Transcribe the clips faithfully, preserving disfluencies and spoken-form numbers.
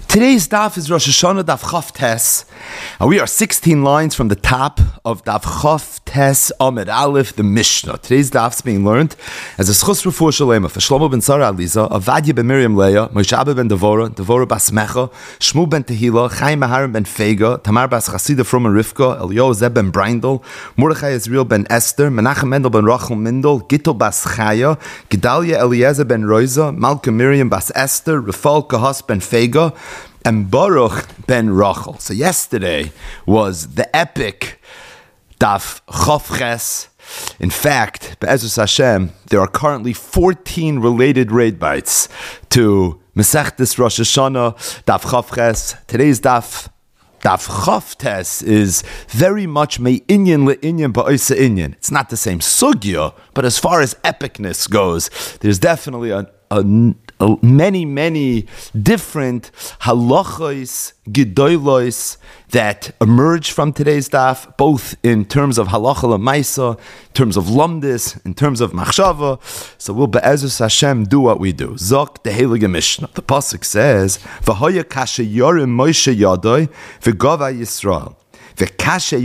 Today's daf is Rosh Hashanah daf Chaf Tes, and we are sixteen lines from the top of daf Chaf Tes Amid Aleph, the Mishnah. Today's daf is being learned as a schus refuah shalema for Shlomo ben Sarah Aliza, Avadia ben Miriam Leah, Moshe Abba ben Devorah, Devorah bas Mecha, Shmuel ben Tehila, Chaim Maharim ben Fega, Tamar bas Chasida from Rivka, Eliyahu Zeb ben Brindel, Mordechai Israel ben Esther, Menachem Mendel ben Rachel Mindel, Gittel bas Chaya, Gedalia Eliezer ben Roiza, Malka Miriam bas Esther, Rafal Kahas ben Fega, and Baruch ben Rachel. So yesterday was the epic Daf Chaf Ches. In fact, Be'ezus Hashem, there are currently fourteen related raid bites to Masechtas Rosh Hashanah, Daf Chaf Ches. Today's Daf Daf Chaf Tes is very much me'inyan le'inyan ba'oisa inyan. It's not the same sugya, but as far as epicness goes, there's definitely a, a, a many, many different halachos, gedolos that emerge from today's daf, both in terms of halacha l'maisa, in terms of lumdis, in terms of machshava. So we'll be'ezus Hashem do what we do. Zok the Heilige Mishnah. The pasuk says, "V'hoya kashe yorim Moshe yadoi v'gava Yisrael." So the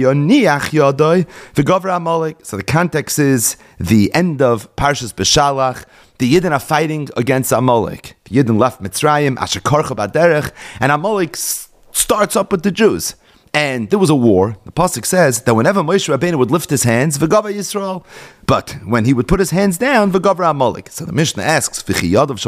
context is the end of Parshas Beshalach. The Yidden are fighting against Amalek. The Yidden left Mitzrayim, Asher Korcha Baderech, and Amalek s- starts up with the Jews. And there was a war. The pasuk says that whenever Moshe Rabbeinu would lift his hands, V'gava Yisrael, but when he would put his hands down, V'gava Amalek. So the Mishnah asks, it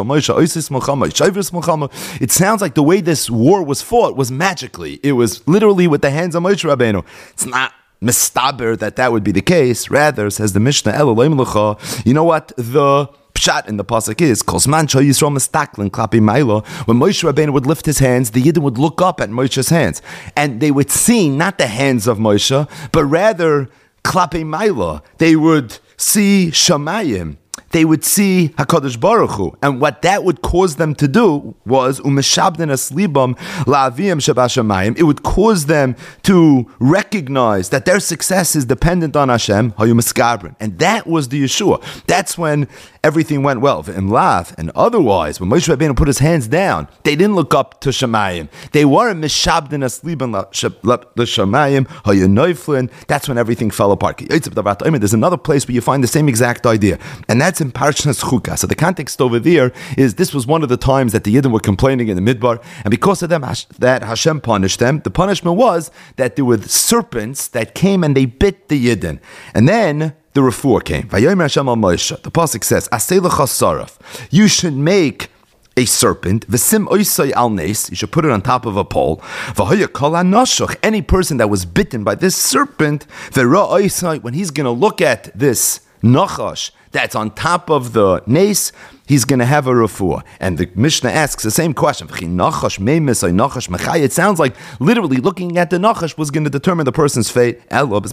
sounds like the way this war was fought was magically. It was literally with the hands of Moshe Rabbeinu. It's not mistaber that that would be the case. Rather, says the Mishnah, you know what the pshat in the pasuk is, Kosman Shah Yisrael Mistaklin Klapi Mailo. When Moshe Rabbeinu would lift his hands, the Yidden would look up at Moshe's hands, and they would see not the hands of Moshe, but rather Klapi Mailo. They would see Shamayim. They would see HaKadosh Baruch Hu. And what that would cause them to do was, Umeshabden Aslibam La'aviyam Shabashamayim. It would cause them to recognize that their success is dependent on Hashem, Hayumaskabrin. And that was the Yeshua. That's when everything went well. V'imlav. And otherwise, when Moshe Rabbeinu put his hands down, they didn't look up to Shamayim. They weren't Meshabden Aslibam L'Shamayim, Hayunoiflin. That's when everything fell apart. There's another place where you find the same exact idea. And that's in Parshas Chukah. So the context over there is this was one of the times that the Yidden were complaining in the Midbar, and because of them, that Hashem punished them. The punishment was that there were serpents that came and they bit the Yidden. And then the refuah came. Vayomer Hashem al Moshe. The pasuk says, "Asei lecha saraf." You should make a serpent, v'sim oisai al nes, you should put it on top of a pole, v'hoya kol ha'noshoch, any person that was bitten by this serpent, v'ra oisai, when he's going to look at this nachash that's on top of the nes, he's going to have a refuah. And the Mishnah asks the same question. It sounds like literally looking at the nachash was going to determine the person's fate. When the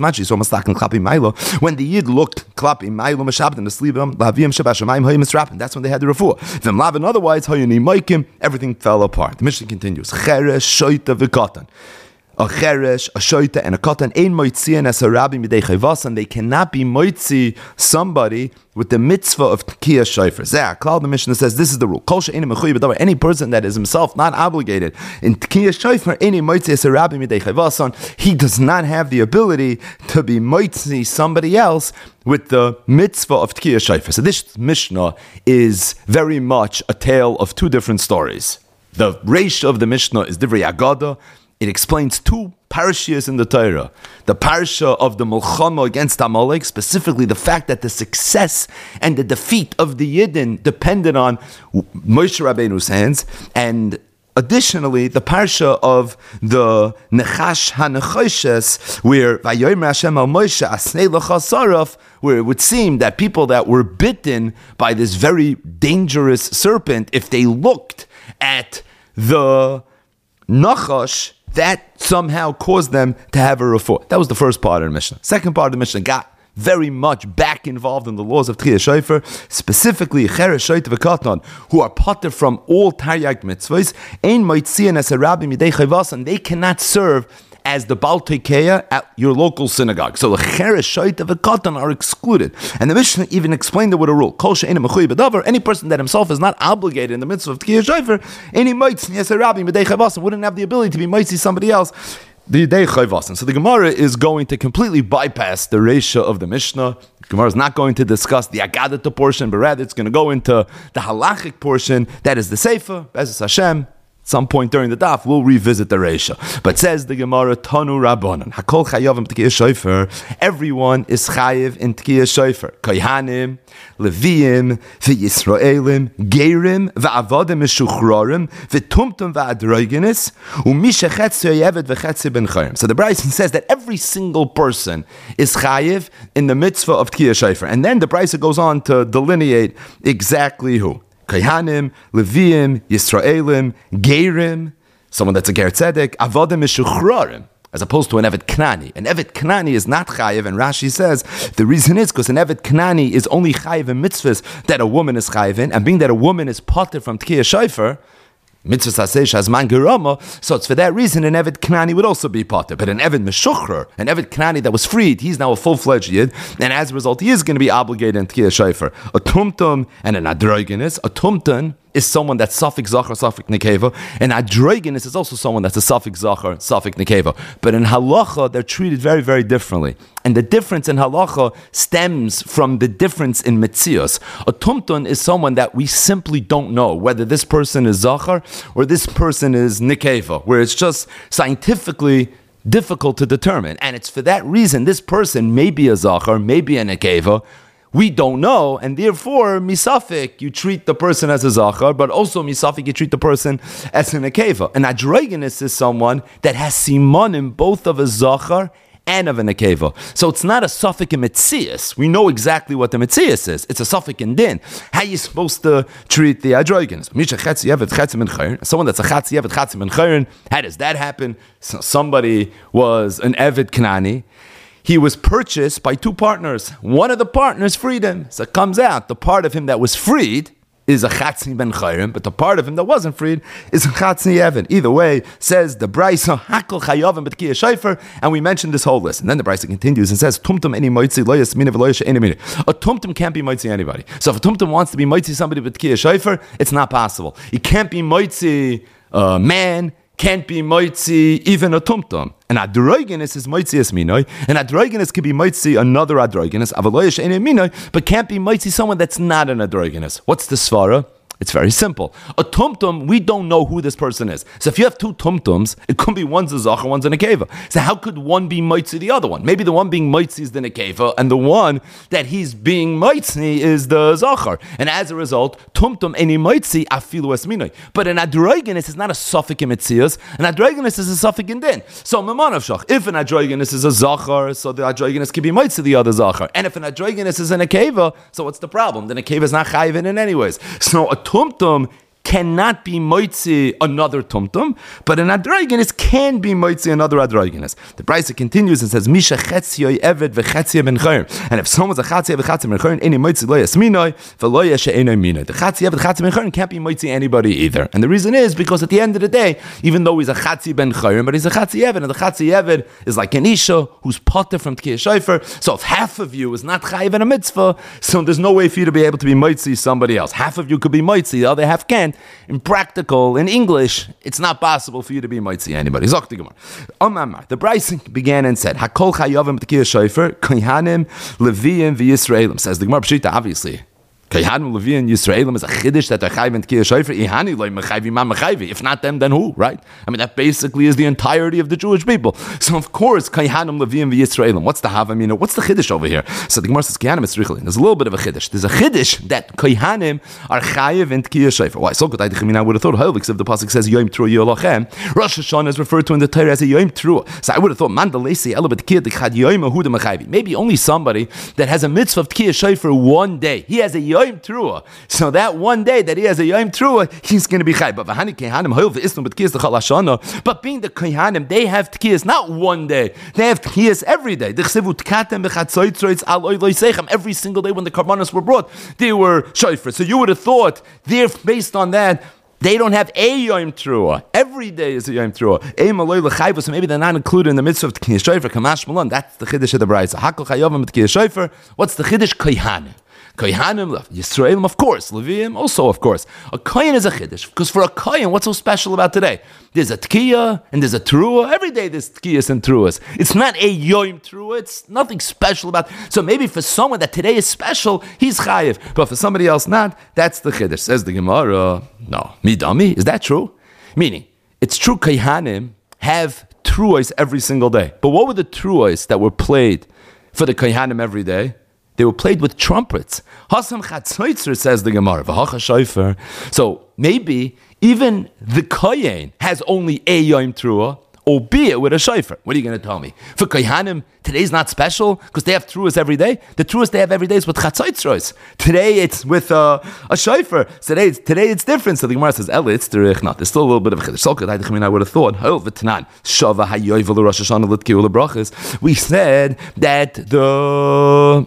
Yid looked klapi ma'ilo meshabden aslibam la'aviyam shabashamayim hayim misrapin, that's when they had the refuah. And otherwise, everything fell apart. The Mishnah continues. Cheresh, shoita, v'katan. A cheresh, a shoita, and a katan ein moitzian as a rabbi midei chayvasan. They cannot be moitzi somebody with the mitzvah of tkiyah shofar. Zeh, Klal, the Mishnah says this is the rule. Kol she'enim mechuyev b'davar. Any person that is himself not obligated in tkiyah shofar, ein moitzi as a rabbi midei chayvasan. He does not have the ability to be moitzi somebody else with the mitzvah of tkiyah shofar. So this Mishnah is very much a tale of two different stories. The reish of the Mishnah is Divrei Agada. It explains two parashas in the Torah. The parasha of the Milchama against Amalek, specifically the fact that the success and the defeat of the Yidden depended on Moshe Rabbeinu's hands, and additionally the parasha of the Nechash HaNechoshes, where Vayomer Hashem al Moshe Asnei lecha saraf, where it would seem that people that were bitten by this very dangerous serpent, if they looked at the Nachash, that somehow caused them to have a refuah. That was the first part of the Mishnah. Second part of the Mishnah got very much back involved in the laws of Tkiyah Shofar, specifically Cheresh, Shoita, V'Katan, who are potter from all Taryag mitzvahs, Ein Moitzian as a rabbi midei chayvas, and they cannot serve as the Baal Tekeya at your local synagogue. So the Cheres Shoit of a Katan are excluded. And the Mishnah even explained it with a rule. Kol she'einu mechuyev b'davar, any person that himself is not obligated in the mitzvah of Tkiyah Shofar, any mitzi, yes, a rabbi, b'dei chayvasim, wouldn't have the ability to be mitzi somebody else. The day chayvasim. So the Gemara is going to completely bypass the Reisha of the Mishnah. The Gemara is not going to discuss the Agadata portion, but rather it's going to go into the halachic portion. That is the Seifa, Be'ezus Hashem. At some point during the daf, we'll revisit the Reisha. But says the Gemara, Tanu Rabbanan, Hakol Chayavim Tkiyah Shofar, everyone is Chayiv in Tkiyah Shofar. Kohanim, Leviim, V'Yisraelim, Gerim, V'Avadim Meshuchrorim, V'Tumtum V'Adroigenis, U'Mishachetzi Yevet V'Chetzi Ben Chayim. So the Bryson says that every single person is Chayiv in the mitzvah of Tkiyah Shofar. And then the Bryson goes on to delineate exactly who. Kohanim, Leviim, Yisraelim, Gerim, someone that's a Ger Tzedek, Avodim Meshuchrorim, as opposed to an Evet Knani. An Evet Knani is not Chayiv, and Rashi says the reason is because an Evet Knani is only Chayiv in mitzvahs that a woman is Chayiv in, and being that a woman is potter from Tkiyah Shofar, mitzvah saseh shazman gerama, so it's for that reason an Evet Knani would also be potter. But an Evet Meshuchrer, an Evet Knani that was freed, he's now a full-fledged Yid, and as a result, he is going to be obligated in Tkiyah Shofar. A Tumtum and an Adroigenis, a Tumtum is someone that's Safik Zachar, Safik Nekeva, and Adroigenis is also someone that's a Safik Zachar, Safik Nekeva. But in Halacha, they're treated very, very differently. And the difference in Halacha stems from the difference in Metzios. A Tumtun is someone that we simply don't know whether this person is Zachar or this person is Nekeva, where it's just scientifically difficult to determine. And it's for that reason this person may be a Zachar, may be a Nekeva. We don't know, and therefore, misafik, you treat the person as a zachar, but also misafik, you treat the person as an akeva. An adroigenis is someone that has simanim both of a zachar and of an akeva. So it's not a suffix in metzias. We know exactly what the metzias is. It's a suffix in din. How are you supposed to treat the adroigenis? Someone that's a chatzi evet chatzi ben chayrin. How does that happen? So somebody was an evet knani. He was purchased by two partners. One of the partners freed him. So it comes out, the part of him that was freed is a Chatzi ben Chayrim, but the part of him that wasn't freed is a Chatzi Evan. Either way, says the Brisa, Hakol Chayavim B'Tkiyah Shofar, and we mentioned this whole list. And then the Brisa continues and says, Tumtum any moitzi lo yasmina v'lo yasha any minute. A Tumtum can't be moitzi anybody. So if a Tumtum wants to be moitzi somebody B'Tkiyah Shofar, it's not possible. He can't be moitzi a man, can't be moitzi even a tumtum. And adroigenis is moitzi es minoi, and adroigenis can be moitzi another adroigenis, avaloyish ene minoi, but can't be moitzi someone that's not an adroigenis. What's the svara? It's very simple. A tumtum, we don't know who this person is. So if you have two tumtums, it could be one's a zachar, one's a nekeva. So how could one be moitzi the other one? Maybe the one being moitzi is the nekeva, and the one that he's being moitzi is the zachar. And as a result, tumtum eni moitzi afilu es minoi. But an adroigenis is not a suffix in metzias. An adroigenis is a suffix in din. So memanav shach, if an adroigenis is a zachar, so the adroigenis can be moitzi the other zachar. And if an adroigenis is a nekeva, so what's the problem? The nekeva is not chayvin in anyways. So a tumtum cannot be moitzi another tumtum, but an adroigenis can be moitzi another adroigenis. The Brisa continues and says, Misha chetziyoi eved v'chetziyoi ben chayim. And if someone's a chetziyoi v'chetziyoi ben chayim, any moitzi lo yasminoi, v'lo yashe enoi minoi. The chetziyoi v'chetziyoi ben chayim can't be moitzi anybody either. And the reason is because at the end of the day, even though he's a chetzi ben chayim, but he's a chetzi eved, and the chetzi eved is like an isha who's potter from Tkiyah Shofar. So if half of you is not chayiv in a mitzvah, so there's no way for you to be able to be moitzi somebody else. Half of you could be moitzi, the other half can't. In practical, in English, it's not possible for you to be moitzi anybody. The Brisa began and said, Hakol chayavim b'Tkiyah Shofar, Kohanim, Leviim, v'Yisraelim. Says the Gemara Pshita, obviously. Kohanim, Leviim, Yisraelim is a chiddush that they're chayv in Tkiyah Shofar. Ihani loy mechayvi ma mechayvi. If not them, then who, right? I mean, that basically is the entirety of the Jewish people. So of course, Kohanim, Leviim, v'Yisraelim. What's the havamina? What's the chiddush over here? So the Gemara says, Kohanim is richelin. There's a little bit of a chiddush. There's a chiddush that Kohanim are chayv in Tkiyah Shofar. Why? So good. I would have thought, because if the pasuk says Yom Trua Yolachem, Rosh Hashanah is referred to in the Torah as a Yom Trua. So I would have thought, Mandalesi Elabet Tkiyah Dechad Yom Ahuda Mechayvi. Maybe only somebody that has a mitzvah of Tkiyah Shofar one day. He has a Yom Trua. So that one day that he has a Yom Trua, he's going to be chayv. But v'hani kehanim hoil v'isnu b'tkiyas l'chal hashana. But being the kehanim, they have tkiyas not one day. They have tkiyas every day. D'chsevu tkatem b'chatzoytzroitz al oy loysechem. Every single day when the karbanos were brought, they were shofar. So you would have thought, they're based on that, They don't have a Yom Teruah. Every day is a Yom Teruah. So maybe they're not included in the mitzvah of Tkiyah Shofar, Kamash Malon. That's the Chiddush of the Brayso. Hakol Chayovim Tkiyah Shofar. What's the Chiddush? Kohanim. Kohanim, Yisraelim, of course. Leviim, also, of course. A Kohen is a Chiddush. Because for a Kohen, what's so special about today? There's a Tkiyah and there's a Teruah. Every day there's Tkiyahs and Teruahs. It's not a Yom Teruah. It's nothing special about it. So maybe for someone that today is special, he's Chayiv. But for somebody else not, that's the Chiddush. Says the Gemara, no. Midami, is that true? Meaning, it's true Kohanim have Teruahs every single day. But what were the Teruahs that were played for the Kohanim every day? They were played with trumpets. Hasam Chatzoitzer, says the Gemara. V'hacha Shofar. So maybe even the Kohen has only a Yom Teruah, albeit with a shofar. What are you going to tell me? For Kohanim, today's not special because they have Teruahs every day. The Teruahs they have every day is with Chatzoitzros. Today it's with uh, a shofar. Today it's, today it's different. So the Gemara says, Ela, it's derech not. There's still a little bit of a chiddush. I would have thought, we said that the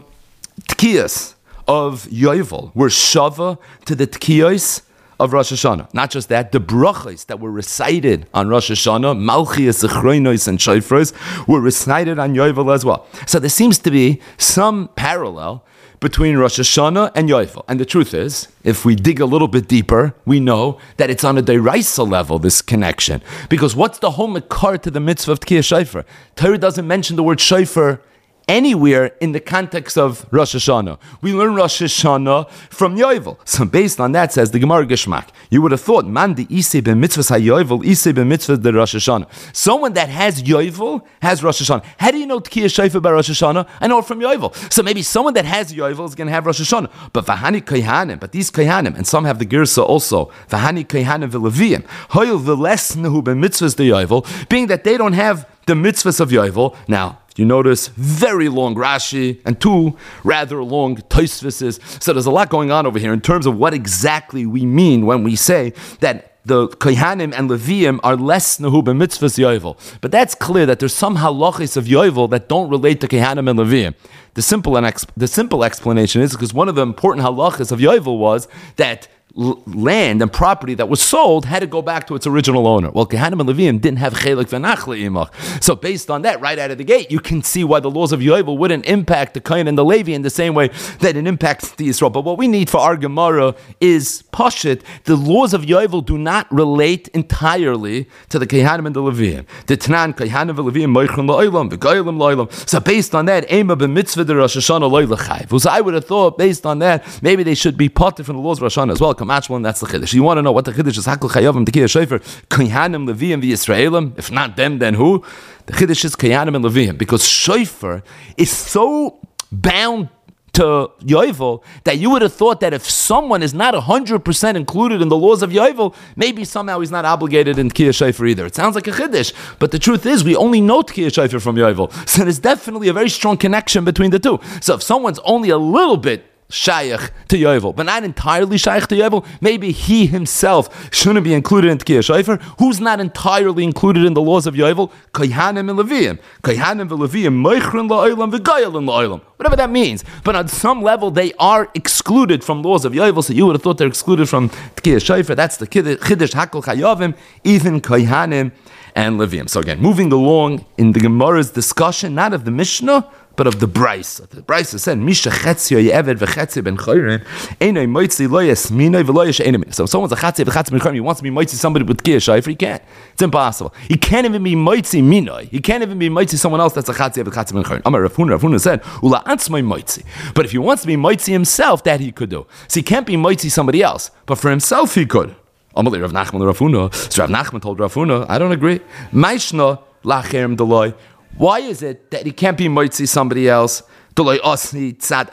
Tkiyos of Yovel were shava to the Tkiyos of Rosh Hashanah. Not just that, the brachos that were recited on Rosh Hashanah, Malchias, Zechronos, and Shofros, were recited on Yovel as well. So there seems to be some parallel between Rosh Hashanah and Yovel. And the truth is, if we dig a little bit deeper, we know that it's on a deraisa level, this connection. Because what's the whole makar to the mitzvah of Tkiyah Shofar? Torah doesn't mention the word Shofar anywhere in the context of Rosh Hashanah. We learn Rosh Hashanah from Yovel. So based on that, says the Gemara Geshmak, you would have thought, man di isei b'mitzvahs ha-Yovel, isei b'mitzvahs de Rosh Hashanah. Someone that has Yovel has Rosh Hashanah. How do you know Tkiyah Shofar by Rosh Hashanah? I know it from Yovel. So maybe someone that has Yovel is going to have Rosh Hashanah. But v'hani kohanim, but these kohanim, and some have the girsa also, v'hani kohanim v'leviyim, hoyel v'lesnehu b'mitzvahs de Yovel, being that they don't have the mitzvahs of Yovel. Now, you notice very long Rashi and two rather long Tosfos. So there's a lot going on over here in terms of what exactly we mean when we say that the Kohanim and Leviim are less nehu b'mitzvahs Yovel. But that's clear that there's some halachis of Yovel that don't relate to Kohanim and Leviim. The simple, and ex- the simple explanation is because one of the important halachis of Yovel was that L- land and property that was sold had to go back to its original owner. Well, Kohanim and Leviim didn't have chelik v'nach le'imach. So based on that, right out of the gate, you can see why the laws of Yovel wouldn't impact the Kohen and the Levi in the same way that it impacts the Yisrael. But what we need for our Gemara is pashut. The laws of Yovel do not relate entirely to the Kohanim and the Leviim. The Tanan Kohanim and Leviim moichron la'olam v'goyim la'olam. So based on that, ema b'mitzvah de Rosh Hashanah loy l'chayv. So I would have thought, based on that, maybe they should be parted from the laws of Rosh Hashanah as well. Matchman, that's the chiddush. You want to know what the chiddush is? Hakol chayovim Tkiyah Shofar, Kohanim, Leviim, v'Yisraelim. If not them, then who? The chiddush is Kohanim and Leviim, because Shofar is so bound to Yovel that you would have thought that if someone is not one hundred percent included in the laws of Yovel, maybe somehow he's not obligated in Tkiyah Shofar either. It sounds like a chiddush, but the truth is we only know Tkiyah Shofar from Yovel. So there's definitely a very strong connection between the two. So if someone's only a little bit shaykh to Yovel, but not entirely shaykh to Yovel, maybe he himself shouldn't be included in Tkiyah Shofar. Who's not entirely included in the laws of Yovel? Kohanim and Leviim. Kohanim and Leviim, moichron la'olam v'goyelin la'olam. Whatever that means. But on some level, they are excluded from laws of Yovel, so you would have thought they're excluded from Tkiyah Shofar. That's the chiddush hakol chayovim, even Kohanim and Leviim. So again, moving along in the Gemara's discussion, not of the Mishnah, but of the Brayso. The Brayso said, Misha chetzio ye'eved v'chetzio ben choyren, einoi moitzi lo yasminoi v'lo yesh enemin. So if someone's a chetzio v'chetzio ben choyren, he wants to be moitzi somebody with Tkiyah Shofar, he can't. It's impossible. He can't even be moitzi minoi. He can't even be moitzi someone else that's a chetzio v'chetzio ben choyren. Amar Rav Huna, Rav Huna said, Ula atzmoi moitzi. But if he wants to be moitzi himself, that he could do. So he can't be moitzi somebody else, but for himself he could. Amalei Rav Nachman Rav Huna. So Rav Nachman told Rav Huna, I don't agree. Maishna lacherem deloi. Why is it that he can't be moitzi somebody else? Because he's a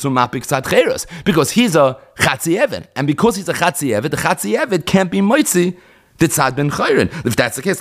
chatzi eved, and because he's a chatzi eved, the chatzi eved can't be moitzi the tzad ben chayrin. If that's the case,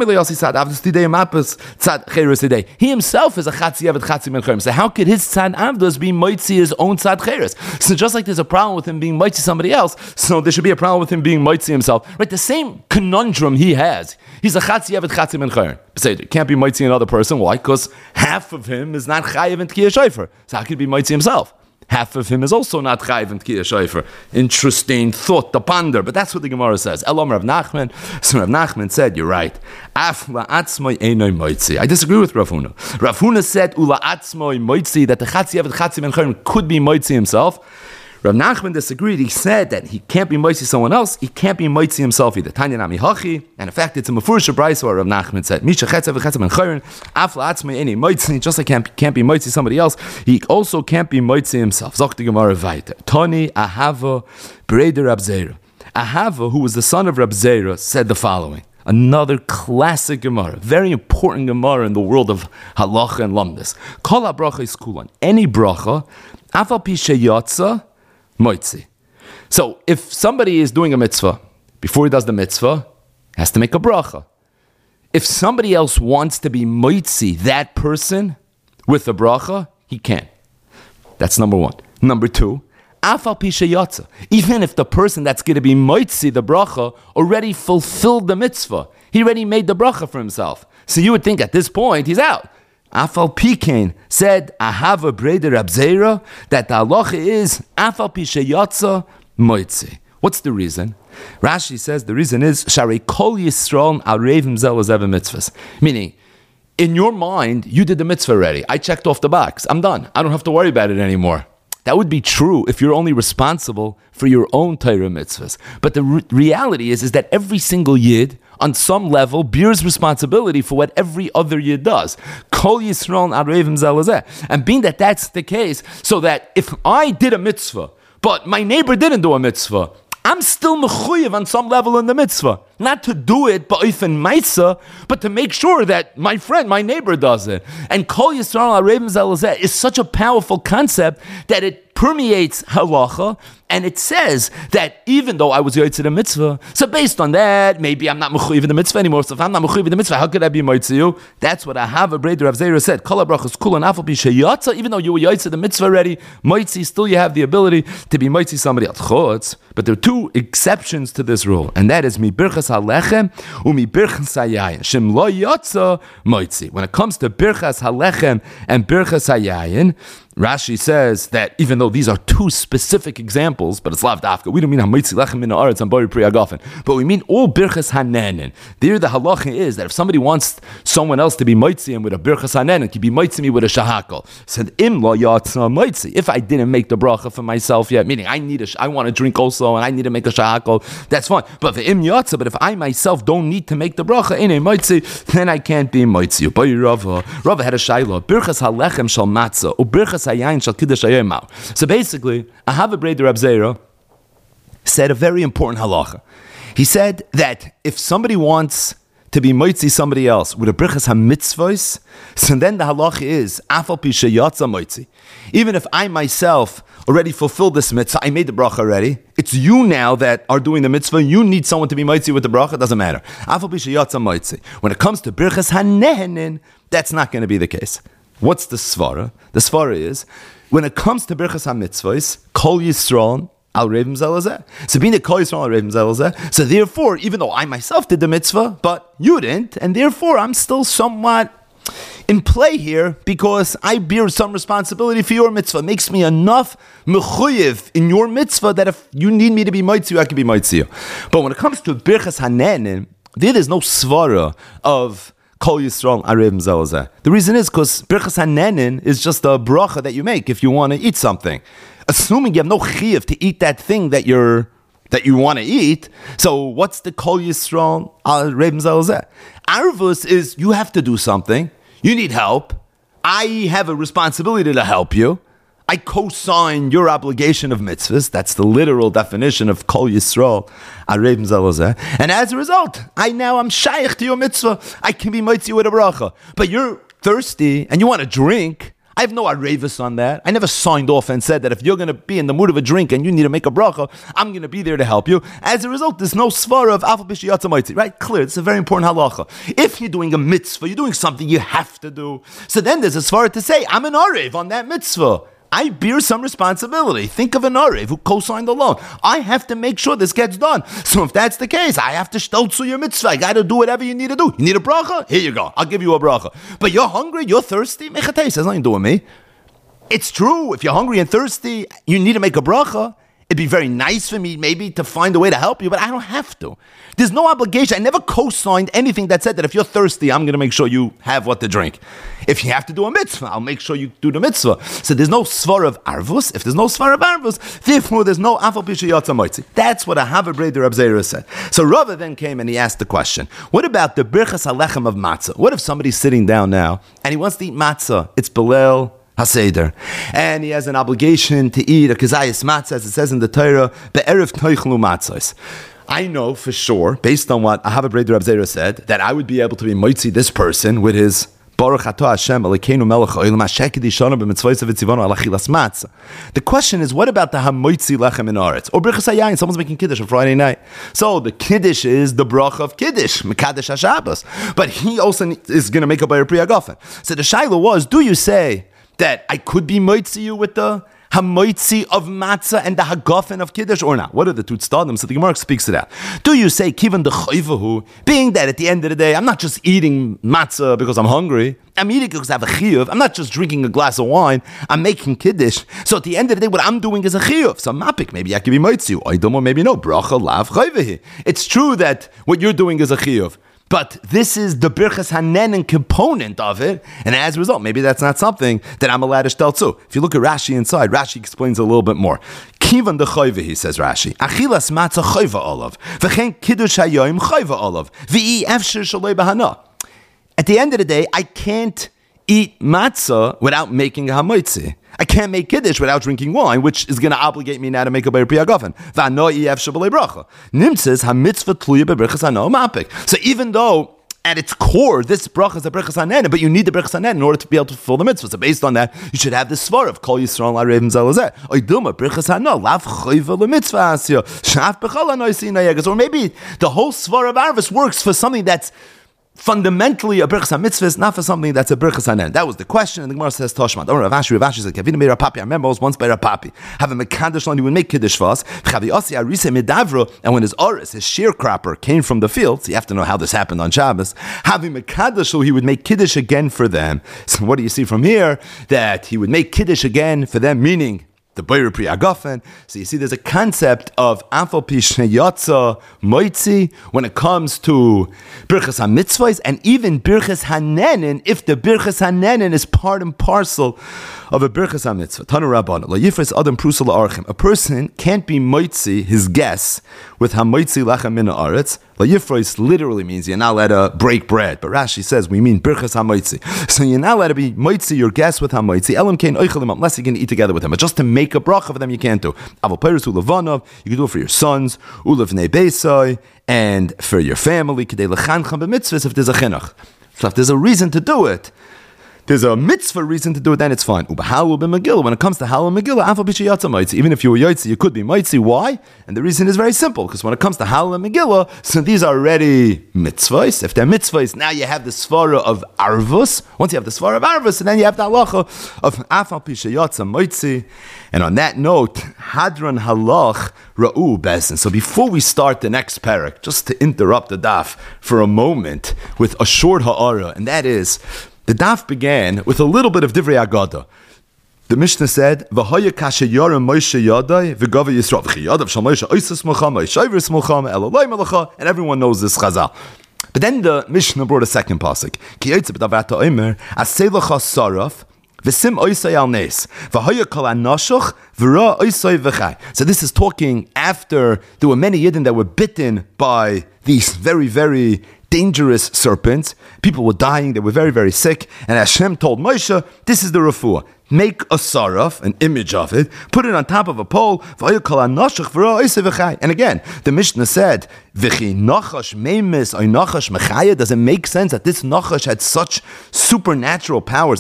he himself is a chatzi eved, chatzi ben chayrin. So how could his tzad avdos be moitzi his own tzad chayris? So just like there's a problem with him being moitzi somebody else, so there should be a problem with him being moitzi himself. Right? The same conundrum he has. He's a chatzi eved, chatzi ben chayrin. Say it can't be moitzi another person. Why? Because half of him is not chayiv in Tkiyah Shofar. So how could he be moitzi himself? half of him is also not chayiv in Tkiyah Shofar. Interesting thought to ponder, but that's what the Gemara says. Elam Rav Nachman. So Rav Nachman said, you're right. Af la'atzmoi einoi moitzi. I disagree with Rav Huna. Rav Huna said, ula atzmoi moitzi, that the Chatzi Eved Chatzi Ben Chayim could be moitzi himself. Rav Nachman disagreed. He said that he can't be moitzi someone else. He can't be moitzi himself either. Tanya Nami Hachi. And in fact, it's a Mefurish Brayso where Rav Nachman said, Misha Chetz Eved Chetz Ben Chayim, af la'atzmoi einoi moitzi. Just like can't, can't be moitzi somebody else, he also can't be moitzi himself. Zok the Gemara weiter. Tani Ahava Breder Rab Zera. Ahava, who was the son of Rab Zera, said the following. Another classic Gemara, very important Gemara in the world of halacha and lamdas. Kol habracha is kulan. Any bracha, afal pi sheyatza moitzi. So if somebody is doing a mitzvah, before he does the mitzvah, he has to make a bracha. If somebody else wants to be moitzi, that person, with the bracha, he can. That's number one. Number two, afal pi sheyatza. Even if the person that's going to be moitzi, the bracha, already fulfilled the mitzvah. He already made the bracha for himself. So you would think at this point, he's out. Afal Pikain said, Ahava Breder Rab Zera, that the halacha is Afal Pi Sheyatza Moitzi. What's the reason? Rashi says the reason is Sharei Kol Yisrael Al Revim Zel Zeva Mitzvahs. Meaning, in your mind, you did the mitzvah already. I checked off the box. I'm done. I don't have to worry about it anymore. That would be true if you're only responsible for your own Torah mitzvahs. But the re- reality is, is that every single yid, on some level, bears responsibility for what every other yid does. Kol Yisrael Arevim Zelazeh. And being that that's the case, so that if I did a mitzvah, but my neighbor didn't do a mitzvah, I'm still mechuyev on some level in the mitzvah. Not to do it ba'ofen ma'isa, but to make sure that my friend, my neighbor does it. And Kol Yisrael Arevim Zelazeh is such a powerful concept that it permeates halacha, and it says that even though I was yotzei the mitzvah, so based on that, maybe I'm not mechuyev in the mitzvah anymore. So if I'm not mechuyev in the mitzvah, how could I be moitzi you? That's what Ahava Breder Rav Zera said. Kol habrachos kulan afal pi sheyatza. Even though you were yotzei the mitzvah already, moitzi, still you have the ability to be moitzi somebody else. Chutz. But there are two exceptions to this rule, and that is mi birchas halechem umi birchas hayayin. Shem lo yatza moitzi. When it comes to birchas halechem and birchas hayayin, Rashi says that even though these are two specific examples, but it's lav dafka, we don't mean hamitzi lechem min haaretz and bari pri agafen, but we mean all birchas hanenin. There, the halacha is that if somebody wants someone else to be mitzi with a birchas hanenin, can be mitzi me with a shahakol. Said im lo yatza mitzi. If I didn't make the bracha for myself yet, meaning I need a, I want to drink also, and I need to make a shahakol, that's fine. But the im yatza, but if I myself don't need to make the bracha in a mitzi, then I can't be mitzi. But Rava, Rava had a shayla. Birchas halechem shal matzah or birchas. So basically, Ahava Breder Rab Zera said a very important halacha. He said that if somebody wants to be moitzi somebody else with a birchas hamitzvos, so then the halacha is afal pi sheyatza moitzi. Even if I myself already fulfilled this mitzvah, I made the bracha already. It's you now that are doing the mitzvah. You need someone to be moitzi with the bracha. It doesn't matter. Afal pi sheyatza moitzi. When it comes to birchas hanehenin, that's not going to be the case. What's the svara? The svara is, when it comes to birchas hamitzvos, kol yisrael al revim zelazeh. So being a kol yisrael al revim zelazeh, so therefore, even though I myself did the mitzvah, but you didn't, and therefore I'm still somewhat in play here because I bear some responsibility for your mitzvah. It makes me enough mechuyev in your mitzvah that if you need me to be moitzi, I can be moitzi. But when it comes to birchas hanenin, there is no svara of Kol Yisrael Arevim Zelazeh. The reason is because birchas hanenin is just a bracha that you make if you want to eat something. Assuming you have no chiyuv to eat that thing that you're that you want to eat, so what's the Kol Yisrael Arevim Zelazeh? Arvus is you have to do something. You need help. I have a responsibility to help you. I co-sign your obligation of mitzvahs. That's the literal definition of Kol Yisrael Arevim Zelazeh. And as a result, I now am shaykh to your mitzvah. I can be mitzi with a bracha. But you're thirsty and you want to drink. I have no arevus on that. I never signed off and said that if you're going to be in the mood of a drink and you need to make a bracha, I'm going to be there to help you. As a result, there's no svara of afal pi sheyatza mitzi. Right? Clear. It's a very important halacha. If you're doing a mitzvah, you're doing something you have to do. So then there's a svara to say, I'm an arev on that mitzvah. I bear some responsibility. Think of an arev who co-signed the loan. I have to make sure this gets done. So if that's the case, I have to shtoltzu your mitzvah. I got to do whatever you need to do. You need a bracha? Here you go. I'll give you a bracha. But you're hungry, you're thirsty. Mechatei says nothing to do with me. It's true. If you're hungry and thirsty, you need to make a bracha. It'd be very nice for me maybe to find a way to help you, but I don't have to. There's no obligation. I never co-signed anything that said that if you're thirsty, I'm going to make sure you have what to drink. If you have to do a mitzvah, I'll make sure you do the mitzvah. So there's no svar of arvus. If there's no svar of arvus, therefore there's no afal pisha yatsa moitzi. That's what a Haver Breder Reb Zera said. So Rava then came and he asked the question, what about the birchas halechem of matzah? What if somebody's sitting down now and he wants to eat matzah? It's Belel Haseder, and he has an obligation to eat a kazayas matzah, as it says in the Torah, be'erev toichlu matzahs. I know for sure, based on what Ahav Breder Reb Zera said, that I would be able to be moitzi this person with his Baruch Atah Hashem Elokeinu Melech Haolam Asher Kedishanu b'mitzvos v'tzivanu al achilas matzah. The question is, what about the hamoitzi lechem in aretz or birchas hayayin? Someone's making kiddush on Friday night, so the kiddush is the bracha of kiddush, mekadesh hashabbos, but he also is going to make a bayir pri hagafen. So the shaila was, do you say that I could be moitzi you with the hamoitzi of matzah and the hagafen of kiddush or not? What are the two tzaddim? So the Gemara speaks to that. Do you say kivan the chayvahu, being that at the end of the day I'm not just eating matzah because I'm hungry, I'm eating because I have a chiyuv, I'm not just drinking a glass of wine, I'm making kiddush, so at the end of the day what I'm doing is a chiyuv. So mapik, maybe I can be moitzi you, I don't know, maybe no, bracha lav chayvahi. It's true that what you're doing is a chiyuv, but this is the Birchas Hanenin component of it, and as a result, maybe that's not something that I'm allowed to tell too. If you look at Rashi inside, Rashi explains a little bit more. Kivan de choyve, he says Rashi. Achilas matzah choyve olav. V'chen kiddush hayoim choyve olav. V'i efshir shaloi bahana. At the end of the day, I can't eat matzah without making a hamoitzi. I can't make kiddush without drinking wine, which is going to obligate me now to make a bayir pri hagafen. V'anoi efshir b'lei bracha. Nimtzes hamitzvah tluya be'birchas hano mapik. So even though at its core, this bracha is a birchas hanen, but you need the birchas hanen in order to be able to fulfill the mitzvah. So based on that, you should have the svar of Kol Yisrael La'Revim Zelazeh. Oiduma birchas hano lav choyva l'mitzvah asya shaf b'chol hanoisi nayegas. Or maybe the whole svar of Arvis works for something that's fundamentally a birchas mitzvah is not for something that's a birchas hanen. That was the question, and the Gemara says Toshma. Don't Rav Ashi, Rav Ashi said, Kavina made Rav Papi. I remember I was once by Rav Papi. Have a mekadosh on, he would make kiddush for us. Chavi Osi Arise Medavro, and when his oris, his sharecropper, came from the fields, you have to know how this happened on Shabbos. Having mekadosh, he would make kiddush again for them. So what do you see from here? That he would make kiddush again for them, meaning the bayir pri hagafen. So you see, there's a concept of afal pi shneyatza moitzi when it comes to birchas hamitzvahs and even birchas hanenin. If the birchas hanenin is part and parcel of a birchas hamitzvah, Tanu Rabban la yifres adam prusal archim. A person can't be moitzi his guess with hamoitzi lachem min haaretz. La yifres literally means you're not allowed to break bread, but Rashi says we mean birchas hamoitzi. So you're not allowed to be moitzi your guess with hamoitzi elam kein oichelim unless you can eat together with him. But just to make a bracha for them, you can't do. Aval peiros ulevanov, you can do it for your sons, ulevnei beisai, and for your family. Kedei lechancham b'mitzvahs if there's a chinuch. So if there's a reason to do it, there's a mitzvah reason to do it, then it's fine. Ubahalu b'megillah, when it comes to halal megillah, afal b'she yatsa moitzi. Even if you were yotzi, you could be moitzi. Why? And the reason is very simple, because when it comes to halal and megillah, so these are already mitzvahs. If they're mitzvahs, now you have the svara of arvus. Once you have the svara of arvus, and then you have the halacha of afal b'she yatsa moitzi. And on that note, hadran halach ra'u besin. So before we start the next parak, just to interrupt the daf for a moment with a short ha'ara, and that is, the daf began with a little bit of divrei agada. The Mishnah said, "V'haya kashe yarim Moshe yadai v'gava Yisrael v'chiyadav shal Moshe oisas mocham oishayvus mocham elalay malacha," and everyone knows this chazal. But then the Mishnah brought a second pasuk. Ki yotze b'davata omer aseilacha saraf v'sim oisay al nes v'haya kol anashoch v'ra oisay v'chai. So this is talking after there were many yidden that were bitten by these very, very dangerous serpents. People were dying, they were very, very sick, and Hashem told Moshe, this is the refuah. Make a saraf, an image of it, put it on top of a pole, and again, the Mishnah said, does it make sense that this nachash had such supernatural powers?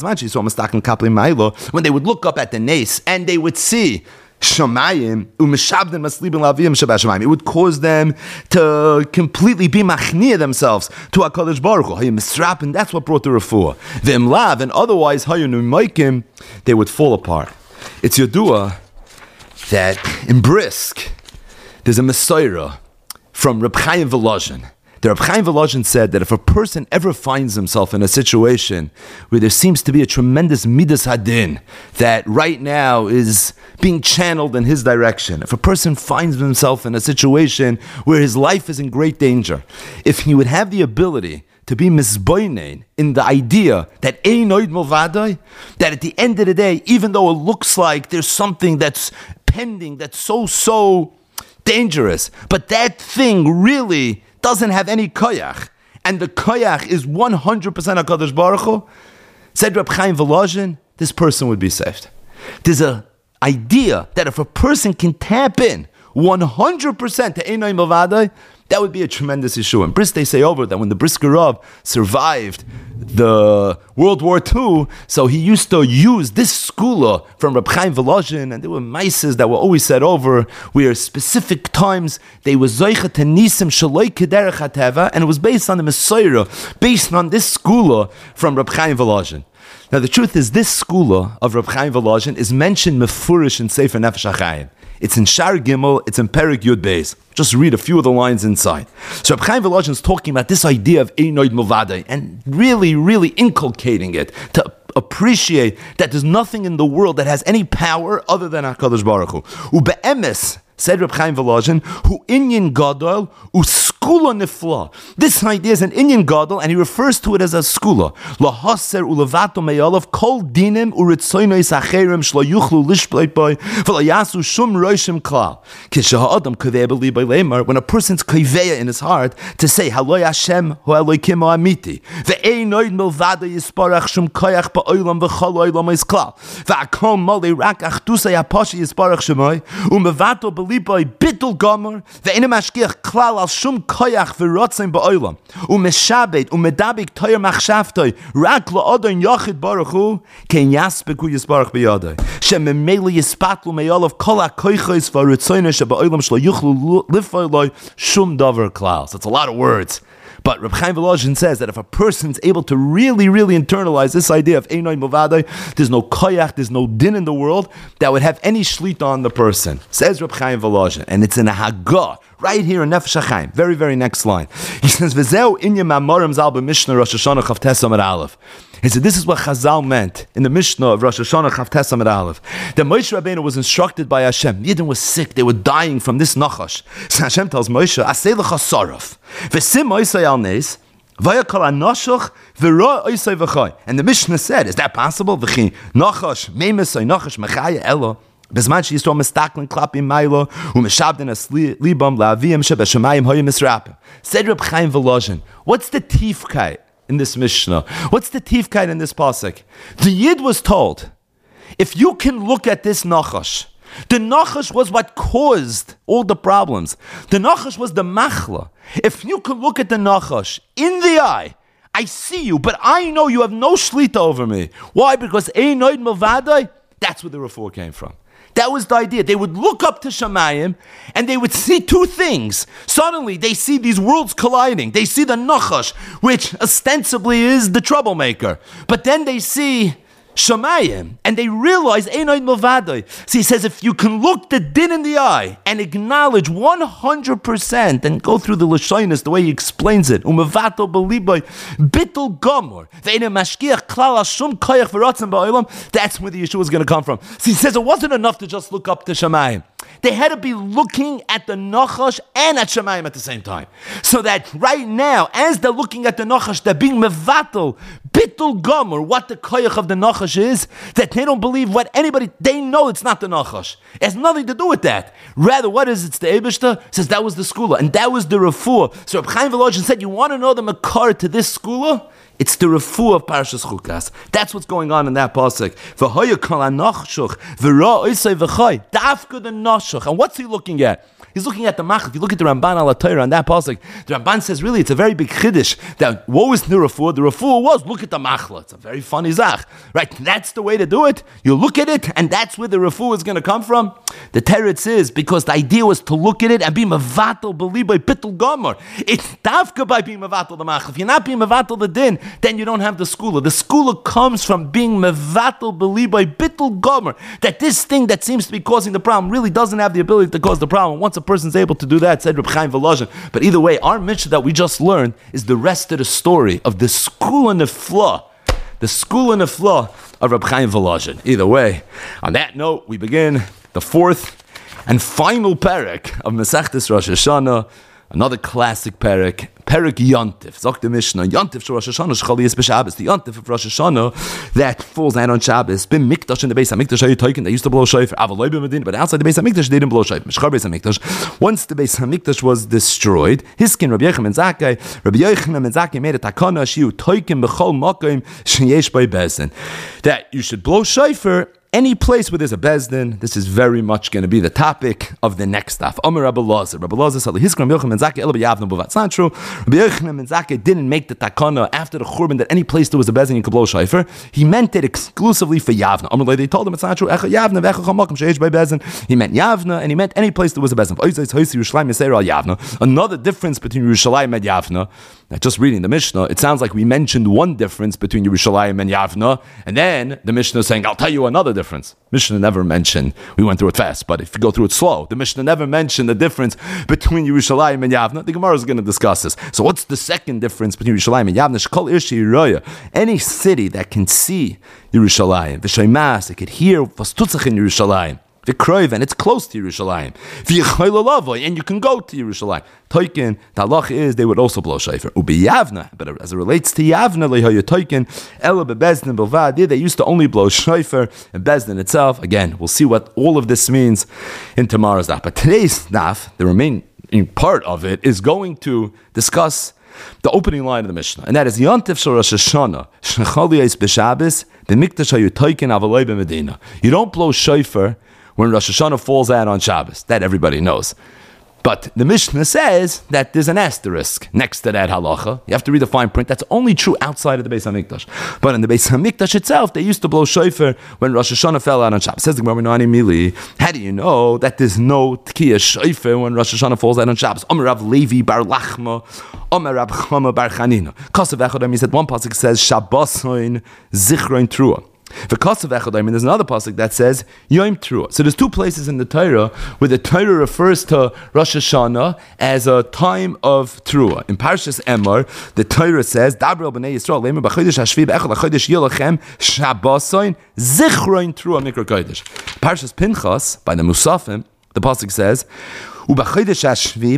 When they would look up at the nace, and they would see Shamayim, u'mishabden maslibin laviyim shabbat shamayim. It would cause them to completely be machniya themselves to HaKadosh Baruch Hu. Hayim misrap, and that's what brought the refuah. V'im lav, and otherwise hayim u'maikim, they would fall apart. It's Yodua that in Brisk, there's a Messiah from Reb Chaim Volozhin The Reb Chaim Volozhin said that if a person ever finds himself in a situation where there seems to be a tremendous midas hadin that right now is being channeled in his direction, if a person finds himself in a situation where his life is in great danger, if he would have the ability to be misboinen in the idea that einoid milvadai, that at the end of the day, even though it looks like there's something that's pending, that's so, so dangerous, but that thing really doesn't have any koyach, and the koyach is one hundred percent HaKadosh Baruch Hu, said Reb Chaim Volozhin, this person would be saved. There's an idea that if a person can tap in one hundred percent to einoid milvadai, that would be a tremendous issue. And Bris, they say over that when the Brisker Rav survived the World War Two, so he used to use this skula from Reb Chaim Volozhin, and there were maises that were always said over where specific times they were zoicha to nisim shaloi kederech hateva, and it was based on the Messiah, based on this skula from Reb Chaim Volozhin. Now the truth is, this skula of Reb Chaim Volozhin is mentioned mefurish in Sefer Nefesh HaChaim. It's in Shar Gimel, it's in Perek Yud Beis. Just read a few of the lines inside. So Reb Chaim Volozhin is talking about this idea of einoid milvadai and really, really inculcating it to appreciate that there's nothing in the world that has any power other than HaKadosh Baruch Hu. Ube'emes, said Reb Chaim Volozhin, hu inyan gadol uskula nifla. This idea is an inyan gadol, and he refers to it as a skula. Lahaser ulevato meyalav kol dinim uritzoynois acherim shlo yuchlu lishpleit boy v'layasu shum roishim klal. Kisha ha'adam kaveh b'libay lemar, when a person's kaveya in his heart to say Haloi Hashem hu Elokim ha'amiti ve'einoid milvada yisparach shum koyach ba'olam v'chol olam is klal v'akom mali rak achdusay hapashi yisparach shemoy umevato liboy bitul gomer ve'enem mashkiach klal al shum koyach v'rotzim ba'olam umeshabed umedabik toyer machshavtoy rak la'odon yachid baruch hu ken yaspeku yisbarach b'yadai shememeli yispatlu meyolav kol ha'koychois v'rotzoyne sheba'olam shlo yuchlu lifoy loy shum davar klal. So it's a lot of words. But Reb Chaim Volozhin says that if a person's able to really, really internalize this idea of einoid milvadai, there's no koyach, there's no din in the world that would have any shlita on the person. Says Reb Chaim Volozhin, and it's in a Haggah, right here in Nefesh HaChaim, very, very next line. He says, V'zeu inyam amorim zal b'mishnah Rosh Hashanah Chavtes Amud Aleph. He said, this is what Chazal meant in the Mishnah of Rosh Hashanah Chavtes Amud Aleph. That Moshe Rabbeinu was instructed by Hashem. Yidden was sick, they were dying from this nachash. So Hashem tells Moshe, Asei l'cha saraf, v'sim oisay al nes, v'yakal anoshach, v'ro oisay v'chay. And the Mishnah said, is that possible? V'chi nachash, meimesay nachash, mechaya elo. Bezman she used to mistaklen klapim mailo umeshabden as libam laavim shebeshamayim hoyim misrapim. Said Reb Chaim Volozhin, what's the tifkai in this Mishnah? What's the tifkai in this pasuk? The Yid was told, if you can look at this nachash, the nachash was what caused all the problems. The nachash was the machla. If you can look at the nachash in the eye, I see you, but I know you have no shlita over me. Why? Because einoid milvadai, that's where the refuah came from. That was the idea. They would look up to Shamayim and they would see two things. Suddenly, they see these worlds colliding. They see the Nachash, which ostensibly is the troublemaker. But then they see Shamayim, and they realize Einoid Milvadai. So he says, if you can look the din in the eye and acknowledge one hundred percent and go through the Lashonis the way he explains it, Umevato Beliboy, Bittul Gomor, Ve'ene Mashkiach Klal Hashum Koyach V'rotzim Ba'olam, that's where the Yeshua is going to come from. So he says, it wasn't enough to just look up to Shamayim. They had to be looking at the Nachash and at Shamayim at the same time. So that right now, as they're looking at the Nachash, they're being mevatel, bittul gomer, what the koyach of the Nachash is, that they don't believe what anybody, they know it's not the Nachash. It has nothing to do with that. Rather, what is it? It's the Eibishter, says that was the skula, and that was the refuah. So Reb Chaim Volozhin said, you want to know the makar to this skula? It's the refuah of Parashas Chukas. That's what's going on in that pasuk. V'hoya kol ha'nachshuch v'ra oisei v'chay dafka the nashuch. And what's he looking at? He's looking at the mach. If you look at the Ramban al Torah on that pasuk, the Ramban says really it's a very big chiddush that what was the refuah? The refuah was look at the machla. It's a very funny zach, right? That's the way to do it. You look at it, and that's where the refuah is going to come from. The teretz is because the idea was to look at it and be mevatel believe by bittul gomer. It's dafka by being mevatel the mach. If you're not being mevatel the din, then you don't have the skula. The skula comes from being mevatel belibai bittul gomer, that this thing that seems to be causing the problem really doesn't have the ability to cause the problem. Once a person's able to do that, said Reb Chaim Volozhin. But either way, our Mishnah that we just learned is the rest of the story of the skula nefla, the skula nefla of Reb Chaim Volozhin. Either way, on that note, we begin the fourth and final parak of Masechtas Rosh Hashanah, another classic parak, parak Yontif. Zok the Mishnah, Yontif shel Rosh Hashanah shchali is b'Shabbos. The Yontif of Rosh Hashanah that falls out on Shabbos. Bim mikdash in the Beis Hamikdash are you taken? They used to blow shofar. Avaloi b'Medina, but outside the Beis Hamikdash they didn't blow shofar. Mishchar Beis Hamikdash. Once the Beis Hamikdash was destroyed, Hiskin Rabbi Yochanan ben Zakkai, Rabbi Yochanan ben Zakkai made a takana shiu toikim b'chol makom sheyesh by bezin, that you should blow shofar any place where there's a bezdin. This is very much going to be the topic of the next stuff. Omer Rabbi Lazar. Rabbi Lazar said, "Hiskram Yochanan ben Zakkai ela b'Yavna b'vat." It's not true. Rabbi Yochanan ben Zakkai didn't make the takana after the churban that any place there was a bezdin you could blow shofar. He meant it exclusively for Yavna. Omer Lai, they told him it's not true. Echa Yavna v'echa chamakom sheish by bezdin. He meant Yavna, and he meant any place there was a bezdin. Another difference between Yerushalayim and Yavna. Now, just reading the Mishnah, it sounds like we mentioned one difference between Yerushalayim and Yavna, and then the Mishnah is saying, I'll tell you another difference. Mishnah never mentioned, we went through it fast, but if you go through it slow, the Mishnah never mentioned the difference between Yerushalayim and Yavna. The Gemara is going to discuss this. So what's the second difference between Yerushalayim and Yavna? Shekol Irshi Yiroya. Any city that can see Yerushalayim, V'shaymas, it could hear Vastutzach in Yerushalayim, V'kroiv, and it's close to Yerushalayim, V'yichayla, and you can go to Yerushalayim. Toikin, the halach is they would also blow shofar. Ubi Yavna, but as it relates to Yavna, lehoya toikin, ela bebezdin belvad, they used to only blow shofar and bezdin itself. Again, we'll see what all of this means in tomorrow's daf. But today's daf, the remaining part of it, is going to discuss the opening line of the Mishnah, and that is Yontif shel Rosh Hashanah shechali is b'Shabbos the mikdash hayu toikin avaloi b'Medina. You don't blow shofar when Rosh Hashanah falls out on Shabbos. That everybody knows. But the Mishnah says that there's an asterisk next to that halacha. You have to read the fine print. That's only true outside of the Beis Hamikdash. But in the Beis Hamikdash itself, they used to blow shofar when Rosh Hashanah fell out on Shabbos. Says the Gemara, Nani Mili. How do you know that there's no Tkiyah shofar when Rosh Hashanah falls out on Shabbos? Omer Rav Levi bar Lachma, Omer Rav Chama bar Chanina. Kosev Echad, he said one pasuk says Shabbosoin Zichroin Trua. For Kosev Echad, I mean, there's another pasuk that says Yom Trua. So there's two places in the Torah where the Torah refers to Rosh Hashanah as a time of Trua. In Parshas Emor, the Torah says Daber b'nei Yisrael leimer b'chodesh hashvi b'echad l'chodesh yilachem Shabbosoin Zichroin Trua Mikra Kodesh. Parshas Pinchas by the Musafim, the pasuk says So one pasuk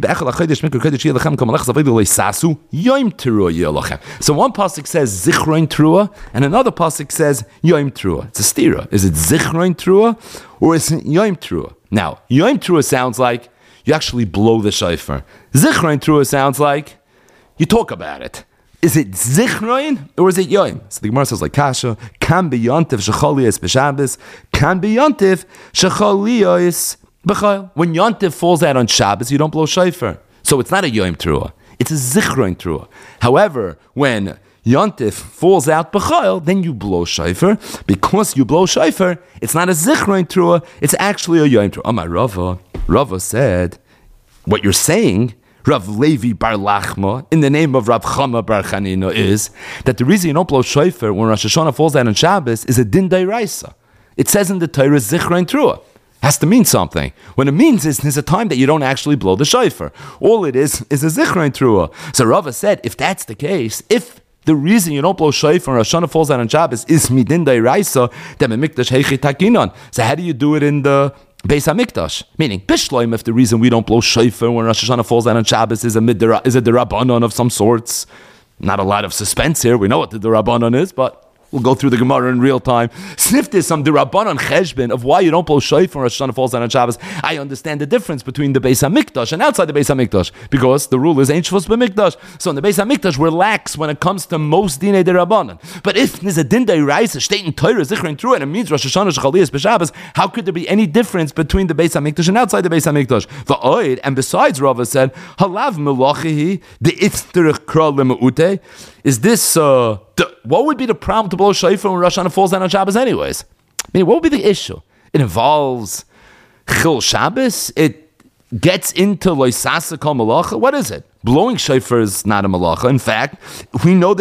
says Zichroin Trua, and another pasuk says Yom Trua. It's a stira. Is it Zichroin Trua or is it Yom Trua? Now, Yom Trua sounds like you actually blow the shofar. Zichroin Trua sounds like you talk about it. Is it Zichroin or is it Yom? So the Gemara says like Kasha, can be Yontif Shecholiyos b'Shabbos, can be Yontif Shecholiyos b'Chol. When Yontif falls out on Shabbos, you don't blow shofar. So it's not a Yom Trua. It's a Zichroin Trua. However, when Yontif falls out b'Chol, then you blow shofar. Because you blow shofar, it's not a Zichroin Trua, it's actually a Yom Trua. Amar Rava, Rava said, what you're saying, Rav Levi bar Lachma, in the name of Rav Chama bar Chanina, is that the reason you don't blow shofar when Rosh Hashanah falls out on Shabbos is a din dairaisa. It says in the Torah Zichroin Trua. Has to mean something. When it means is there's a time that you don't actually blow the shofar. All it is is a Zichroin Trua. So Rava said, if that's the case, if the reason you don't blow shofar when Rosh Hashanah falls out on Shabbos is midin dairaisa, then mikdash heichi takinon. So how do you do it in the Beis HaMikdash? Meaning, Bishloim, if the reason we don't blow shofar when Rosh Hashanah falls out on Shabbos is a midra, is a derabanan of some sorts. Not a lot of suspense here. We know what the derabanan is, but we'll go through the Gemara in real time. Sniff this some derabanan cheshbin of why you don't blow shofar when Rosh Hashanah falls out on Shabbos. I understand the difference between the Beis HaMikdash and outside the Beis HaMikdash, because the rule is ain't shvus b'mikdash. So in the Beis HaMikdash, we're lax when it comes to most dinei derabanan. But if there's a din deiraisa, state in Torah, Zichroin Trua, and it means Rosh Hashanah Shechaliyos b'Shabbos, how could there be any difference between the Beis HaMikdash and outside the Beis HaMikdash? V'oid, and besides, Rava said, halav melachihi the itzterich kra lemeute. Is this uh, the, what would be the problem to blow shofar when Rosh Hashanah falls down on Shabbos anyways? I mean, what would be the issue? It involves Chil Shabbos? It gets into Loisasa Kol Malacha? What is it? Blowing shofar is not a Malacha. In fact, we know this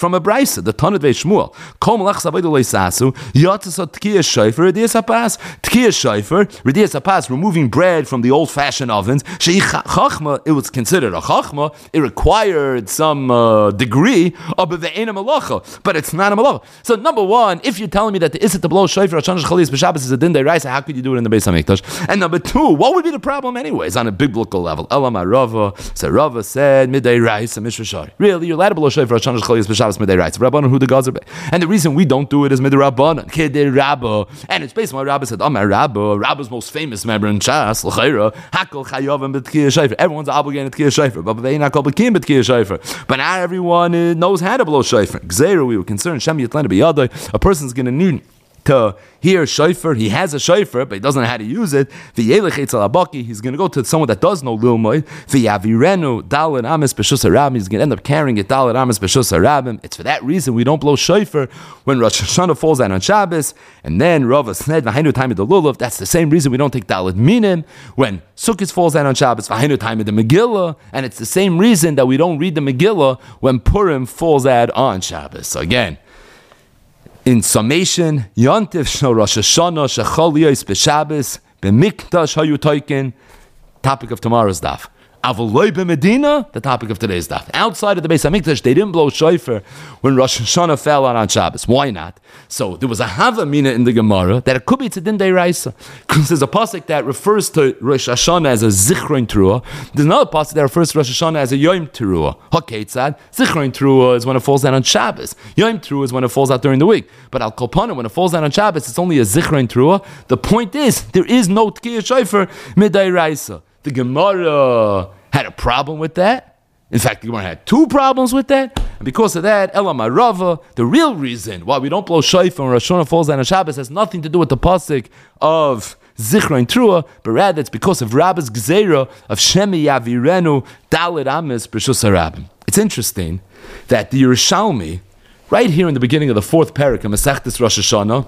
from a brisa, the Tanit Vei Shmuel. Kol Malach Savoidu Leisasu, Yatzas Tkiyas Shofar, Redias HaPas. Tkiyas Shofar, Redias HaPas, removing bread from the old-fashioned ovens. Shei Chachma, it was considered a Chachma. It required some uh, degree of the Ein Malacha, but it's not a Malacha. So number one, if you're telling me that the Isset to blow Shofar Hashanah Shchalias B'Shabbos is a Din Deiraisa, how could you do it in the Beis HaMikdash? And number two, what would be the problem anyways on a biblical level? Elam HaRava, so Rava said Midei Raisa Mishra Shari. Really, you're allowed to blow Shofar Hashanah Shchalias B'Shabbos Midei Raisa. Rabbanan Hu the Gazer. And the reason we don't do it is Midei Rabbanan Kedei Rabba, and it's based on what Rabba said. Amar Rabba, Rabba's most famous member in Shas L'Chayra Hakol Chayavim B'Tkiyas Shofar. Everyone's obligated to Tkiyas Shofar, but they not called B'Kim B'Tkiyas Shofar. But not everyone uh, knows how to blow Shofar. Gzeira, we were concerned. Shem Yitlana B'Yadai. A person's going to need to hear shofar. He has a shofar, but he doesn't know how to use it. He's going to go to someone that does know Lilmoy. He's going to end up carrying it. It's for that reason we don't blow shofar when Rosh Hashanah falls out on Shabbos. And then Rava said, that's the same reason we don't take Dalet Minim when Sukkot falls out on Shabbos. And it's the same reason that we don't read the Megillah when Purim falls out on Shabbos. So again, in summation, Yontif Shno Rosh Hashanah Shechol Yos B'Shabbos B'Mikdash Hayu Toikin. Topic of tomorrow's daf. Avoloi B'Medina, the topic of today's daf. Outside of the Beis HaMikdash, they didn't blow shofar when Rosh Hashanah fell out on Shabbos. Why not? So there was a Havamina in the Gemara that it could be Tzedin Deiraisa. Because there's a pasuk that refers to Rosh Hashanah as a Zichron Teruah. There's another pasuk that refers to Rosh Hashanah as a Yom Teruah. Hakeitzad, Zichron Teruah is when it falls out on Shabbos. Yom Teruah is when it falls out during the week. But Al Kolpana, when it falls out on Shabbos, it's only a Zichron Teruah. The point is, there is no Tkiyah Shofar Midairaisa. The Gemara had a problem with that. In fact, the Gemara had two problems with that. And because of that, Elam HaRava, the real reason why we don't blow shofar when Rosh Hashanah falls out on Shabbos has nothing to do with the pasuk of Zichron Teruah, but rather it's because of Rabba's Gzeira of Shemi Yavirenu Dalet Amis B'Shus HaRabim. It's interesting that the Yerushalmi, right here in the beginning of the fourth parak of Masechtas Rosh Hashanah,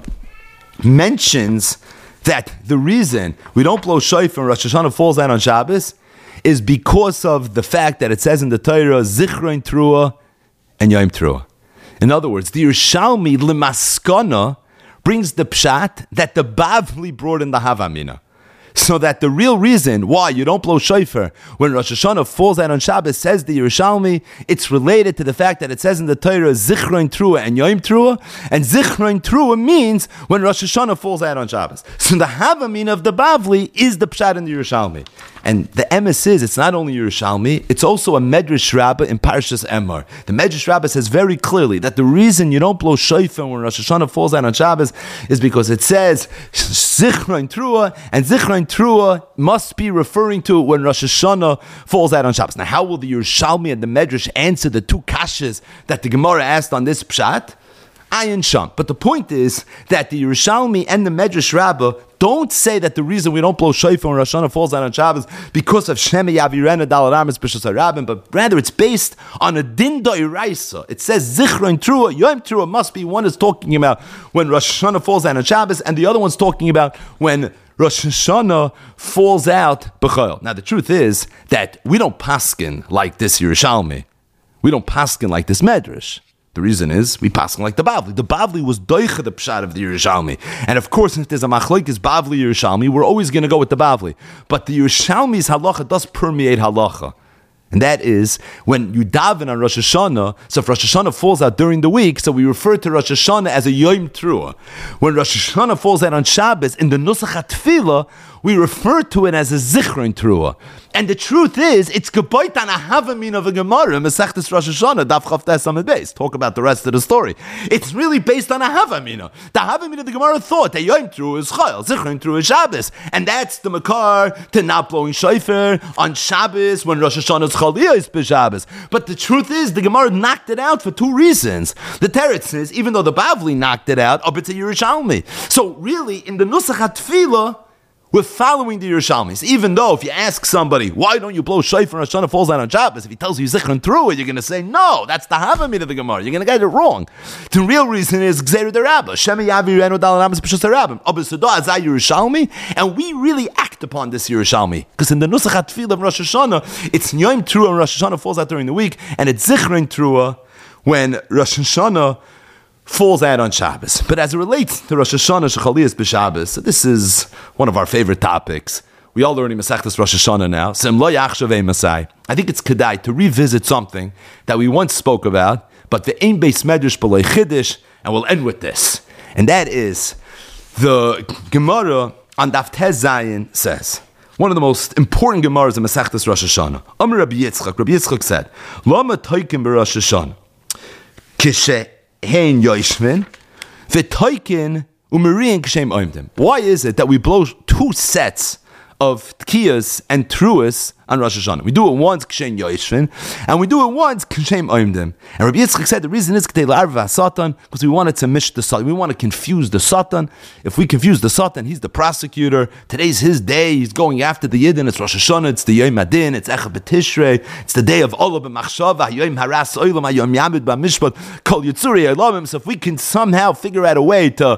mentions that the reason we don't blow shofar when Rosh Hashanah falls out on Shabbos is because of the fact that it says in the Torah, Zichron Teruah and Yom Teruah. In other words, the Yerushalmi L'maskana brings the pshat that the Bavli brought in the Havamina. So that the real reason why you don't blow shofar when Rosh Hashanah falls out on Shabbos, says the Yerushalmi, it's related to the fact that it says in the Torah Zichron Teruah and Yom Teruah, and Zichron Teruah means when Rosh Hashanah falls out on Shabbos. So the Havamina of the Bavli is the pshat in the Yerushalmi. And the emes is, it's not only Yerushalmi, it's also a Medrash Rabbah in Parshas Emor. The Medrash Rabbah says very clearly that the reason you don't blow shofar when Rosh Hashanah falls out on Shabbos is because it says Zichron Teruah, and Zichron Teruah must be referring to when Rosh Hashanah falls out on Shabbos. Now, how will the Yerushalmi and the Medrash answer the two kashas that the Gemara asked on this pshat? Ayin Sham. But the point is that the Yerushalmi and the Medrash Rabbah don't say that the reason we don't blow shofar when Rosh Hashanah falls out on Shabbos because of Shemi Yavirena Dalet Amis B'Shus HaRabim, but rather it's based on a Din Doiraisa. It says Zichron Teruah, Yom Teruah must be, one is talking about when Rosh Hashanah falls out on Shabbos, and the other one's talking about when Rosh Hashanah falls out B'Chol. Now the truth is that we don't paskin like this Yerushalmi. We don't paskin like this Medrash. The reason is, we pass like the Bavli. The Bavli was doicha the pshat of the Yerushalmi. And of course, if there's a machlokes Bavli Yerushalmi, we're always going to go with the Bavli. But the Yerushalmi's halacha does permeate halacha. And that is, when you daven on Rosh Hashanah, so if Rosh Hashanah falls out during the week, so we refer to Rosh Hashanah as a Yom Teruah. When Rosh Hashanah falls out on Shabbos, in the Nusach HaTfilah, we refer to it as a Zichron Teruah. And the truth is, it's geboit on a Havamin of a Gemara, Masechtas Rosh Hashanah, Daf Chav Tes Amud Beis. Talk about the rest of the story. It's really based on a Havamina. The Havamina of the Gemara thought that Yom Teruah is Chayil, Zichron Teruah is Shabbos. And that's the Makar to not blowing shofar on Shabbos when Rosh Hashanah is Chaliyah is B'Shabbos. But the truth is, the Gemara knocked it out for two reasons. The Teretz is, even though the Bavli knocked it out, up it's a Yerushalmi. So really, in the Nusach HaTfilah, we're following the Yerushalmis. Even though if you ask somebody, why don't you blow shofar when Rosh Hashanah falls out on Shabbos? If he tells you Zichron Teruah, you're going to say, no, that's the Havamid of the Gemara. You're going to get it wrong. The real reason is Gzeira D'Rabba. Shemi Yavirenu Dalet Amis B'Shus HaRabim. Abba Sado Azai Yerushalmi. And we really act upon this Yerushalmi. Because in the Nusach HaTfilah of Rosh Hashanah, it's Yom Teruah when Rosh Hashanah falls out during the week, and it's Zichron Teruah when Rosh Hashanah falls out on Shabbos. But as it relates to Rosh Hashanah Shechaliyas b'Shabbos, so this is one of our favorite topics. We all learning Masechtas Rosh Hashanah now. Sem lo yachshav Masai. I think it's kedai to revisit something that we once spoke about, but the Ein Beis Medrash B'loi Chiddush, and we'll end with this. And that is, the Gemara on Daf Tez Zayin says, one of the most important Gemaras in Masechtas Rosh Hashanah. Amar Rabbi Yitzchak, Rabbi Yitzchak said, Lama toikin b'Rosh Hashanah, kishe hein yoishvin, v'toikin umeriin kishem oimdim. Why is it that we blow two sets of tkiyas and truas on Rosh Hashanah? We do it once kshem yoishvin, and we do it once kshem oimdim. And Rabbi Yitzchak said the reason is Satan, because we wanted to mish the Satan. We want to confuse the Satan. If we confuse the Satan, he's the prosecutor. Today's his day. He's going after the Yidden. It's Rosh Hashanah. It's the Yom Adin. It's Echad B'Tishrei. It's the day of Olah B'Machshava. Yom Haras Olam Yom Yamid B'Mishpat Kol Yitzuri Elamim. So if we can somehow figure out a way to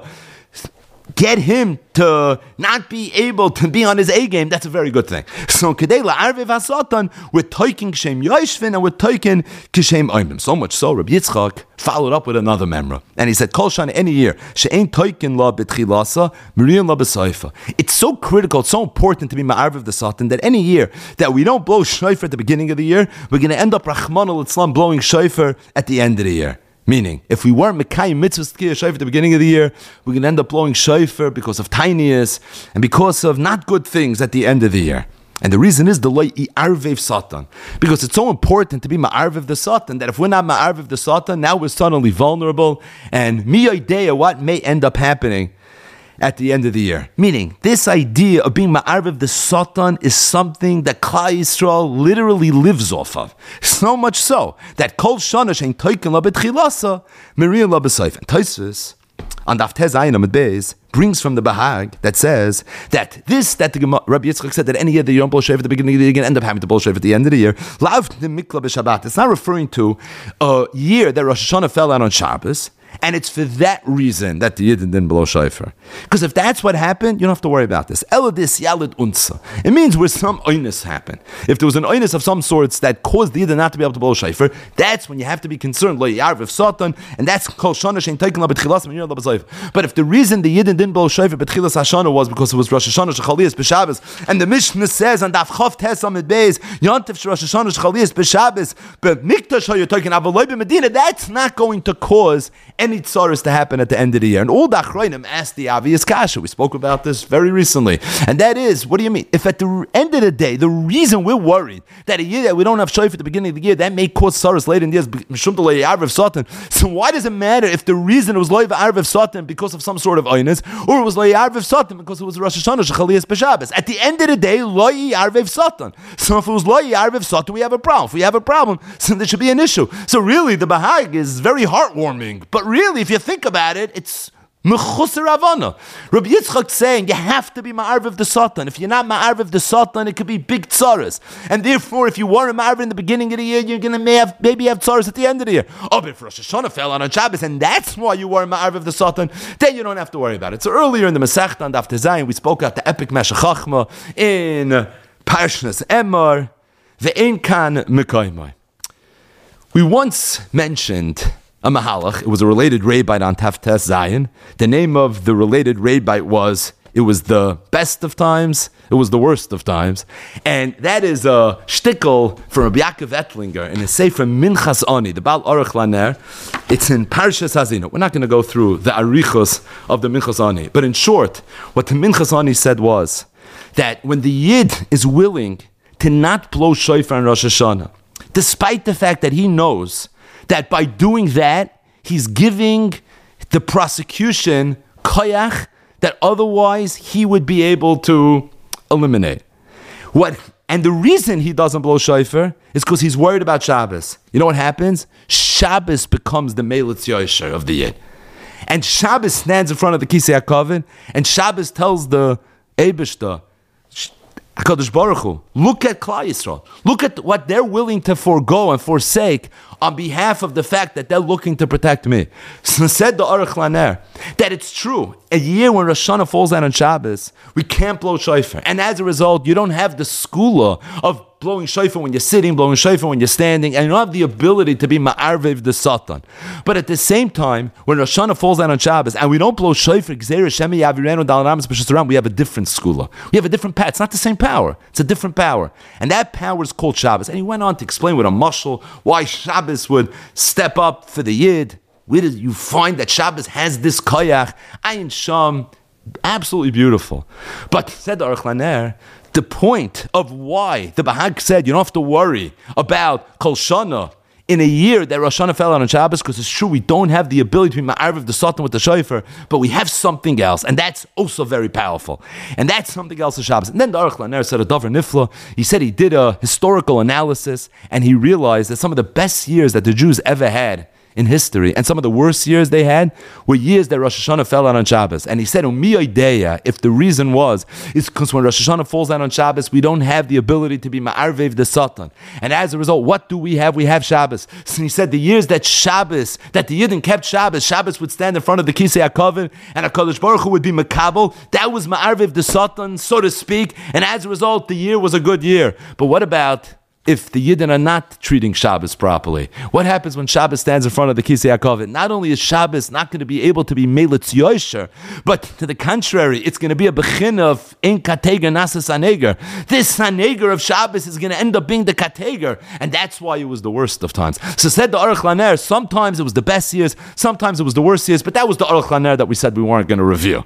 get him to not be able to be on his A game, that's a very good thing. So Kedei La'arviv HaSatan, we're toiking Kshem Yoishvin and we're toiking Kshem Oimim. So much so, Rabbi Yitzchak followed up with another memra. And he said, Kol Shana, any year, She'ein toikin la b'tchilasa, Miriam la b'saifa. It's so critical, it's so important to be Ma'arviv the Satan that any year that we don't blow shofar at the beginning of the year, we're going to end up Rahman al-Islam blowing shofar at the end of the year. Meaning, if we weren't Mekayim mitzvahs tkiyah shofar at the beginning of the year, we're going to end up blowing shofar because of tiniest and because of not good things at the end of the year. And the reason is the loy arvev satan, because it's so important to be ma'arvev the satan that if we're not ma'arvev the satan, now we're suddenly vulnerable. And mi idea what may end up happening at the end of the year. Meaning, this idea of being ma'arvev the satan is something that Klal Yisrael literally lives off of. So much so that kol shana shein toiken la betchilasa, miriam la b'sayf. And Tosfos on Daf Tez Ayin Amud Beis brings from the Bahag that says that this, that the Gemara, Rabbi Yitzchak said that any year that you don't blow shofar at the beginning of the year, you're going to end up having to blow shofar at the end of the year. Lav mikla b'Shabbat. It's not referring to a year that Rosh Hashanah fell out on Shabbos, and it's for that reason that the Yidden didn't blow shofar. Because if that's what happened, you don't have to worry about this. Eladis yalid unsa. It means where some oinus happened. If there was an oinus of some sorts that caused the Yidden not to be able to blow shofar, that's when you have to be concerned. Lo yarviv satan, and that's kol shana shein teiken la b'tchilas min la b'zayif. But if the reason the Yidden didn't blow shofar b'tchilas Hashana was because it was Rosh Hashanah shechaliyas b'Shabbos, and the Mishnah says on Daf Chav Tes Amud Beis Yontif Rosh Hashanah shechaliyas b'Shabbos, but mikdash hayotoken avaloi b'Medina, that's not going to cause any tzaras to happen at the end of the year. And all the Achrayim asked the obvious kasha. We spoke about this very recently. And that is, what do you mean? If at the end of the day, the reason we're worried that a year that we don't have shofar at the beginning of the year, that may cause tzaras later in the years, so why does it matter if the reason it was loy v'arvev satan because of some sort of oinus, or it was loy arvev satan because it was Rosh Hashanah shechaliyas b'Shabbos? At the end of the day, loy arvev satan. So if it was loy arvev satan, we have a problem. If we have a problem, so there should be an issue. So really, the Bahag is very heartwarming. But really, if you think about it, it's mechusar avana. Rabbi Yitzchak saying you have to be ma'arviv the satan. If you're not ma'arviv the satan, it could be big tzaras. And therefore, if you weren't ma'arviv in the beginning of the year, you're gonna may have maybe have tzaras at the end of the year. Oh, but if Rosh Hashanah fell on Shabbos, and that's why you weren't ma'arviv the satan, then you don't have to worry about it. So earlier in the Masechta on Daf Tezayin, we spoke about the epic Meshech Chachma in Parshas Emor, the Ein Kan Mekaymai. We once mentioned a mahalach. It was a related rabbite on Taftes Zion. The name of the related rabbite was, it was the best of times, it was the worst of times. And that is a shtickle from Rabbi Yaakov Ettlinger in his Sefer Minchas Ani, the Baal Aruch Laner. It's in Parshas Hazino. We're not going to go through the arichos of the Minchas Ani. But in short, what the Minchas Ani said was that when the Yid is willing to not blow shofar on Rosh Hashanah, despite the fact that he knows that by doing that, he's giving the prosecution koyach that otherwise he would be able to eliminate. What? And the reason he doesn't blow shofar is because he's worried about Shabbos. You know what happens? Shabbos becomes the Melitz Yosher of the Yid. And Shabbos stands in front of the Kisei HaKavod, and Shabbos tells the Eibishter, HaKadosh Baruch Hu, look at Klal Yisrael. Look at what they're willing to forego and forsake on behalf of the fact that they're looking to protect me. So said the Aruch Laner that it's true. A year when Rosh Hashanah falls out on Shabbos, we can't blow shofar. And as a result, you don't have the skula of blowing shofar when you're sitting, blowing shofar when you're standing, and you don't have the ability to be ma'arvev the satan. But at the same time, when Rosh Hashanah falls down on Shabbos, and we don't blow shofar, Gzeira Shemi Yavirenu Dal Ramas B'Shus Aram, we have a different skula. We have a different power. It's not the same power. It's a different power. And that power is called Shabbos. And he went on to explain with a mashal why Shabbos would step up for the Yid. Where did you find that Shabbos has this koyach? Ayin Sham, absolutely beautiful. But said the Aruch LaNer, the point of why the Bahag said you don't have to worry about Kol Shana in a year that Rosh Hashanah fell out on Shabbos, because it's true we don't have the ability to be ma'arvev the satan with the shofar, but we have something else, and that's also very powerful. And that's something else of Shabbos. And then the Aruch LaNer said a davar nifla. He said he did a historical analysis, and he realized that some of the best years that the Jews ever had in history, and some of the worst years they had were years that Rosh Hashanah fell out on Shabbos. And he said, "Umi idea, if the reason was, is because when Rosh Hashanah falls out on Shabbos, we don't have the ability to be ma'arvev the satan. And as a result, what do we have? We have Shabbos." So he said, the years that Shabbos, that the Yidden kept Shabbos, Shabbos would stand in front of the Kisei HaKavod, and HaKadosh Baruch Hu would be makabel. That was ma'arvev the satan, so to speak. And as a result, the year was a good year. But what about if the Yidden are not treating Shabbos properly? What happens when Shabbos stands in front of the Kisei HaKavod? Not only is Shabbos not going to be able to be Melitz Yosher, but to the contrary, it's going to be a Bechin of Ein Kateger Nasas Haneger. This Haneger of Shabbos is going to end up being the Kateger, and that's why it was the worst of times. So said the Aruch LaNer, sometimes it was the best years, sometimes it was the worst years, but that was the Aruch LaNer that we said we weren't going to review.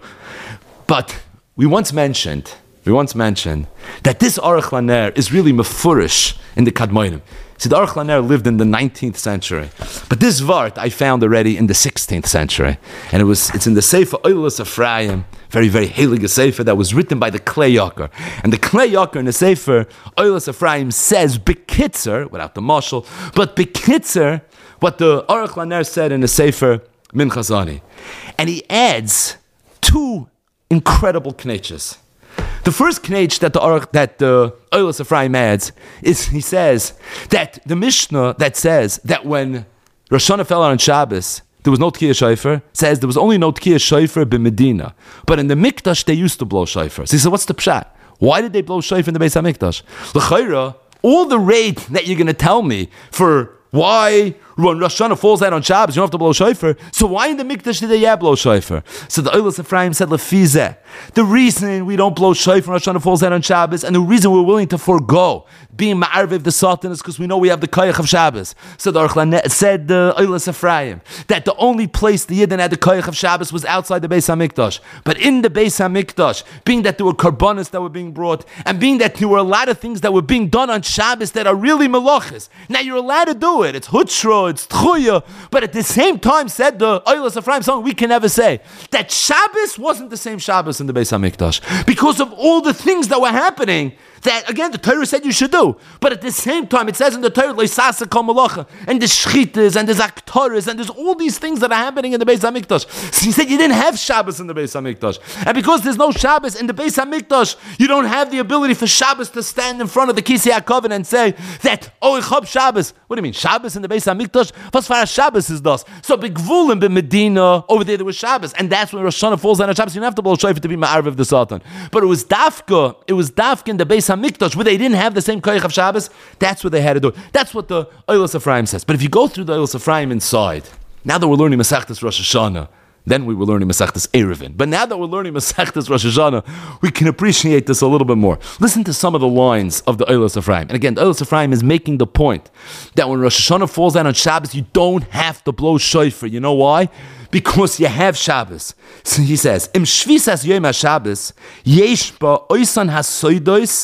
But we once mentioned We once mentioned that this Aruch LaNer is really mefurish in the Kadmonim. See, the Aruch LaNer lived in the nineteenth century, but this Vart I found already in the sixteenth century, and it was it's in the Sefer Oilas Ephraim, very very heilige Sefer that was written by the Klei Yakar. And the Klei Yakar in the Sefer Oilas Ephraim says Bekitzer, without the mashal, but Bekitzer, what the Aruch LaNer said in the Sefer Minchas Ani, and he adds two incredible knetches. The first knetch that the Aruch, that the Oilas Ephraim adds is he says that the Mishnah that says that when Rosh Hashanah fell out on Shabbos, there was no Tkiyah Shofar, says there was only no Tkiyah Shofar b'Medina. But in the Mikdash, they used to blow Shofar. So he said, what's the pshat? Why did they blow Shofar in the Beis HaMikdash? L'chayra, all the rate that you're going to tell me for why when Rosh Hashanah falls out on Shabbos, you don't have to blow shofar. So why in the Mikdash did they yeah blow shofar? So the Oilas Ephraim said, Lefizeh, the reason we don't blow shofar when Rosh Hashanah falls out on Shabbos, and the reason we're willing to forego being ma'arvev the satan, is because we know we have the koyach of Shabbos. So the Aruch LaNer said the Oilas Ephraim that the only place the Yidden had the koyach of Shabbos was outside the Beis HaMikdash. But in the Beis HaMikdash, being that there were karbanos that were being brought, and being that there were a lot of things that were being done on Shabbos that are really malachas. Now you're allowed to do it. It's hutra, it's tchuya, but at the same time, said the Oilas Ephraim, something we can never say, that Shabbos wasn't the same Shabbos in the Beis HaMikdash because of all the things that were happening that, again, the Torah said you should do. But at the same time, it says in the Torah, Leisasa Kol Malacha, and there's Shchitas, and there's Aktoras, and there's all these things that are happening in the Beis HaMikdash. So he said you didn't have Shabbos in the Beis HaMikdash. And because there's no Shabbos in the Beis HaMikdash, you don't have the ability for Shabbos to stand in front of the Kisei HaKavod and say that, oh, ich hab Shabbos. What do you mean? Shabbos in the Beis HaMikdash? Was for Shabbos is das? So Begvulim in Medina, over there there was Shabbos. And that's when Rosh Hashanah falls down on Shabbos. You don't have to blow shofar to be ma'arvev the Satan. But it was Dafka, it was Dafka in the Beis HaMikdash, where they didn't have the same koyach of Shabbos. That's what they had to do. That's what the Oilas Ephraim says. But if you go through the Oilas Ephraim inside, now that we're learning Masechtas Rosh Hashanah, then we were learning Masechtas Erevin. But now that we're learning Masechtas Rosh Hashanah, we can appreciate this a little bit more. Listen to some of the lines of the Oilas Ephraim. And again, the Oilas Ephraim is making the point that when Rosh Hashanah falls down on Shabbos, you don't have to blow shofar. You know why? Because you have Shabbos. So he says, Im Shvisas Yom HaShabbos, yesh ba oisan hasoidois,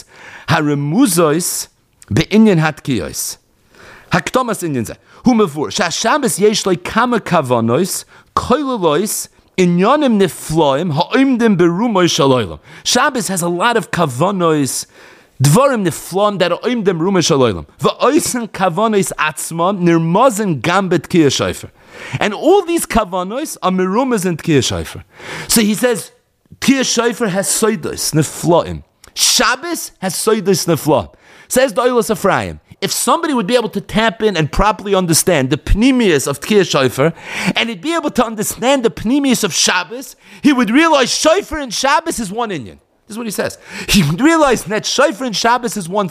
haremuzos, be'inyan hatkiyos. Haktomas inyan zeh. Hu mevur, sha'Shabbos yesh loi kama kavanos, koilulois, inyanim nifloim, ha'oimdim berumoy shaloylam. Shabbos has a lot of kavanos, dvarim nifloim that are oimdim berumoy shaloylam. Va'oisan kavanos atzmam, nirmazen gambet kiyah shofar. And all these kavanos are merumas and tkiyah shofar. So he says, tkiyah shofar has soidos, neflaim. Shabbos has soidos, neflaim. Says the Oilas Ephraim, if somebody would be able to tap in and properly understand the pnimius of tkiyah shofar, and he'd be able to understand the pnimius of Shabbos, he would realize shofar and Shabbos is one inyan. This is what he says. He would realize that shofar and Shabbos is one thing.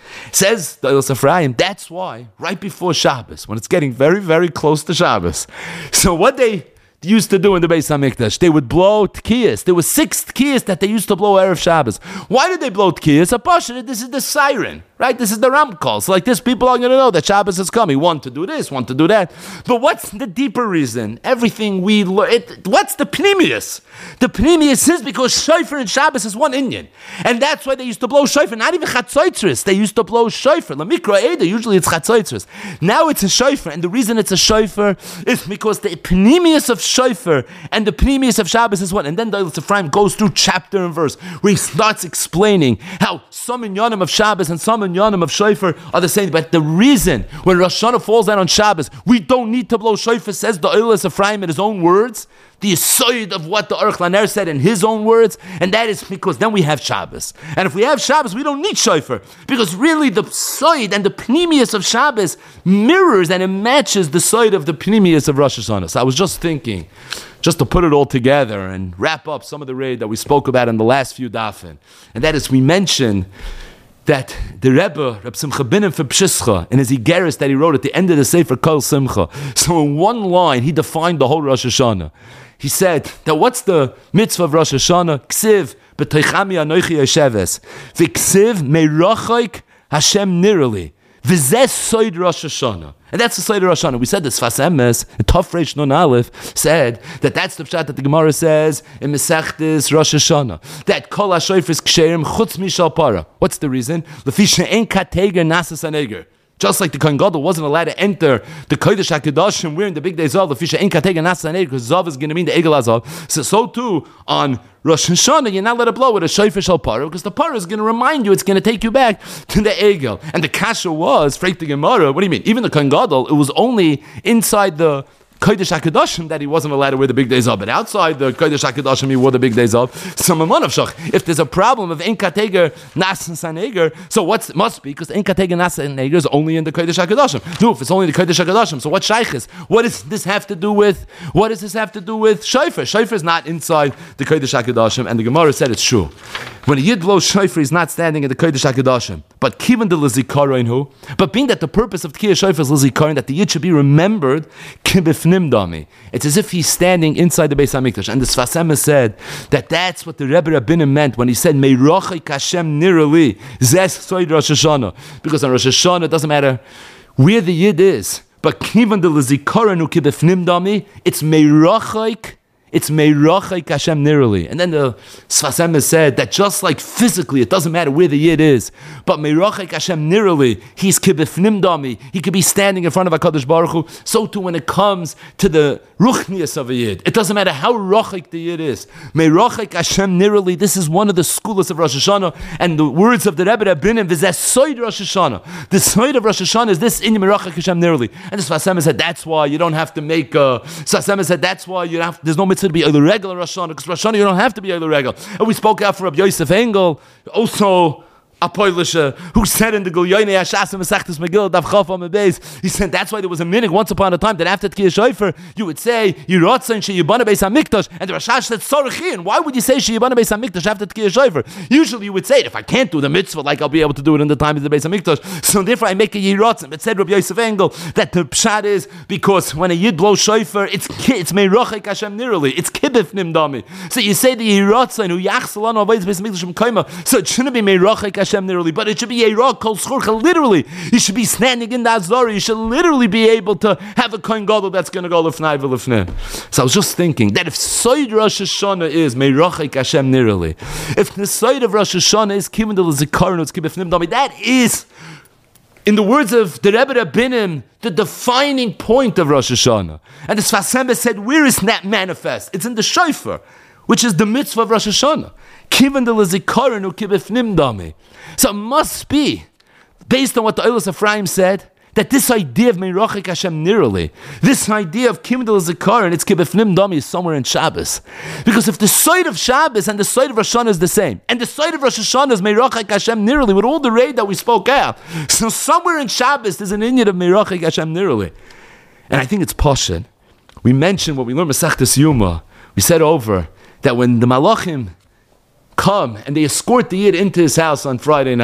Says the Eilis Ephraim, that's why, right before Shabbos, when it's getting very, very close to Shabbos, so what they used to do in the Beis HaMikdash, they would blow tkiyas. There were six tkiyas that they used to blow Erev Shabbos. Why did they blow tkiyas? A pasha, this is the siren, right? This is the ram call. So like this, people are going to know that Shabbos is coming. One to do this, one to do that. But what's the deeper reason? Everything we learn, what's the pnimius? The pnimius is because shofar and Shabbos is one Inyan. And that's why they used to blow shofar. Not even chatzoitzris. They used to blow shofar. Lamikra Eda, usually it's chatzoitzris. Now it's a shofar. And the reason it's a shofar is because the pnimius of shofar and the pnimius of Shabbos is one. And then the Eilis Ephraim goes through chapter and verse where he starts explaining how some inyanim of Shabbos and some inyanim of shofar are the same. But the reason when Rosh Hashanah falls down on Shabbos, we don't need to blow shofar, says the Eilis Ephraim in his own words, the yisoid of what the Aruch Laner said in his own words, and that is because then we have Shabbos. And if we have Shabbos, we don't need shofar, because really the soid and the pnimius of Shabbos mirrors and it matches the soid of the pnimius of Rosh Hashanah. So I was just thinking, just to put it all together and wrap up some of the raid that we spoke about in the last few dafin, and that is we mentioned that the Rebbe, Reb Simcha Binim for Pshischa, in his Igeris that he wrote at the end of the Sefer Kol Simcha, so in one line he defined the whole Rosh Hashanah. He said that what's the mitzvah of Rosh Hashanah? Ksiv b'toichami anoichi yesheves v'ksiv meirochoik Hashem nirali v'zeh soid Rosh Hashanah. And that's the soid of Rosh Hashanah. We said this Sfas Emes, Tov Reish Nun Aleph, said that that's the pshat that the Gemara says in Mesechtes Rosh Hashanah, that kol ha-shofar is ksherim chutz mishal para. What's the reason? Lefi she'en kateger nasas haneger. Just like the Kohen Gadol wasn't allowed to enter the Kodesh HaKadoshim, we're in the big day Zav, the Fisha Ein Katega Nasa Neir, because Zav is going to mean the Egel HaZav. So, so too, on Rosh Hashanah, you're not let it blow with a Shofar Shal Parah, because the Parah is going to remind you, it's going to take you back to the Egel. And the Kasha was, Freit the Gemara, what do you mean? Even the Kohen Gadol, it was only inside the Kodesh HaKadoshim that he wasn't allowed to wear the big days of, but outside the Kodesh HaKadoshim he wore the big days of. So if there's a problem of Ein Kateger Nas Saneger, so what must be, because Ein Kateger Nas Saneger is only in the Kodesh HaKadoshim. No, if it's only the Kodesh HaKadoshim, so what shaykhis? What does this have to do with? What does this have to do with shofar? Shofar is not inside the Kodesh HaKadoshim, and the Gemara said it's true. When a Yid blows shofar, he's not standing in the Kodesh HaKadoshim. But kivan de l'zikaron hu. But being that the purpose of Tkiyah shofar is l'zikaron, that the Yid should be remembered, kibifnim dami. It's as if he's standing inside the Beis HaMikdash. And the Sfas Emes said that that's what the Rebbe Rabbinim meant when he said, Meirochik Hashem nirali, zes soid Rosh Hashanah. Because on Rosh Hashanah, it doesn't matter where the Yid is. But kivan de l'zikaron hu kibifnim dami, it's Meirochik, it's Meirochik Hashem nirali. And then the Sfas Emes said that just like physically, it doesn't matter where the Yid is, but Meirochik Hashem nirali, he's kibifnim dami, he could be standing in front of HaKadosh Baruch Hu. So too when it comes to the ruchnius of a Yid, it doesn't matter how rochik the Yid is. Meirochik Hashem nirali, this is one of the schools of Rosh Hashanah, and the words of the Rebbe Rabbinim, v'zeh soid Rosh Hashanah. The soid of Rosh Hashanah is this in Meirochik Hashem nirali. And the Sfas Emes said that's why you don't have to make a, Sfas Emes said that's why you have, there's no mitzvah to be a regular Rosh Hashanah, because Rosh Hashanah you don't have to be a regular. And we spoke out for Rabbi Yosef Engel, also a Poilisha, who said in the Gulyoyne Hashasim Mesechtes Megillah Dav Chaf on the base, he said that's why there was a minute once upon a time that after Tkiyah Shofar you would say Yiratzon Sheyibana Beis Hamikdash, and the Rashash said Sorachin. Why would you say Sheyibana Beis Hamikdash after Tkiyah Shofar? Usually you would say if I can't do the mitzvah, like I'll be able to do it in the time of the Beis Hamikdash. So therefore I make a Yiratzon. But said Rabbi Yosef Engel that the pshat is because when a Yid blows Shofar, it's it's Meirochik Hashem nirali, it's Kibif Nimdami. So you say the Yiratzon who Yachsalan Avodas Beis Hamikdash Mekayma. So it shouldn't be Meirochik Hashem nirali, but it should be Yeirah Kol Schurcha. Literally, you should be standing in the Azara. You should literally be able to have a Kohen Gadol that's going to go Lefnai V'Lefnei. So I was just thinking that if Soid Rosh Hashanah is Meirochik Hashem nirali, if the Soid of Rosh Hashanah is Kivin Del Zikaron, it's Kibifnim Dami, that is, in the words of the Rebbe Rabbinim, the defining point of Rosh Hashanah. And the Sfas Emes said, where is that manifest? It's in the Shofar, which is the mitzvah of Rosh Hashanah. Kivan de l'zikaron ukibifnim dami. So it must be, based on what the Eilis Ephraim said, that this idea of Meirochik Hashem nirali, this idea of Kivan de l'zikaron, it's kibifnim dami, is somewhere in Shabbos. Because if the side of Shabbos and the side of Rosh Hashanah is the same, and the side of Rosh Hashanah is Meirochik Hashem nirali, with all the raid that we spoke out, so somewhere in Shabbos there's an inyan of Meirochik Hashem nirali. And I think it's Pashan. We mentioned what we learned Masechtas Yuma. We said over that when the Malachim come and they escort the Yid into his house on Friday night,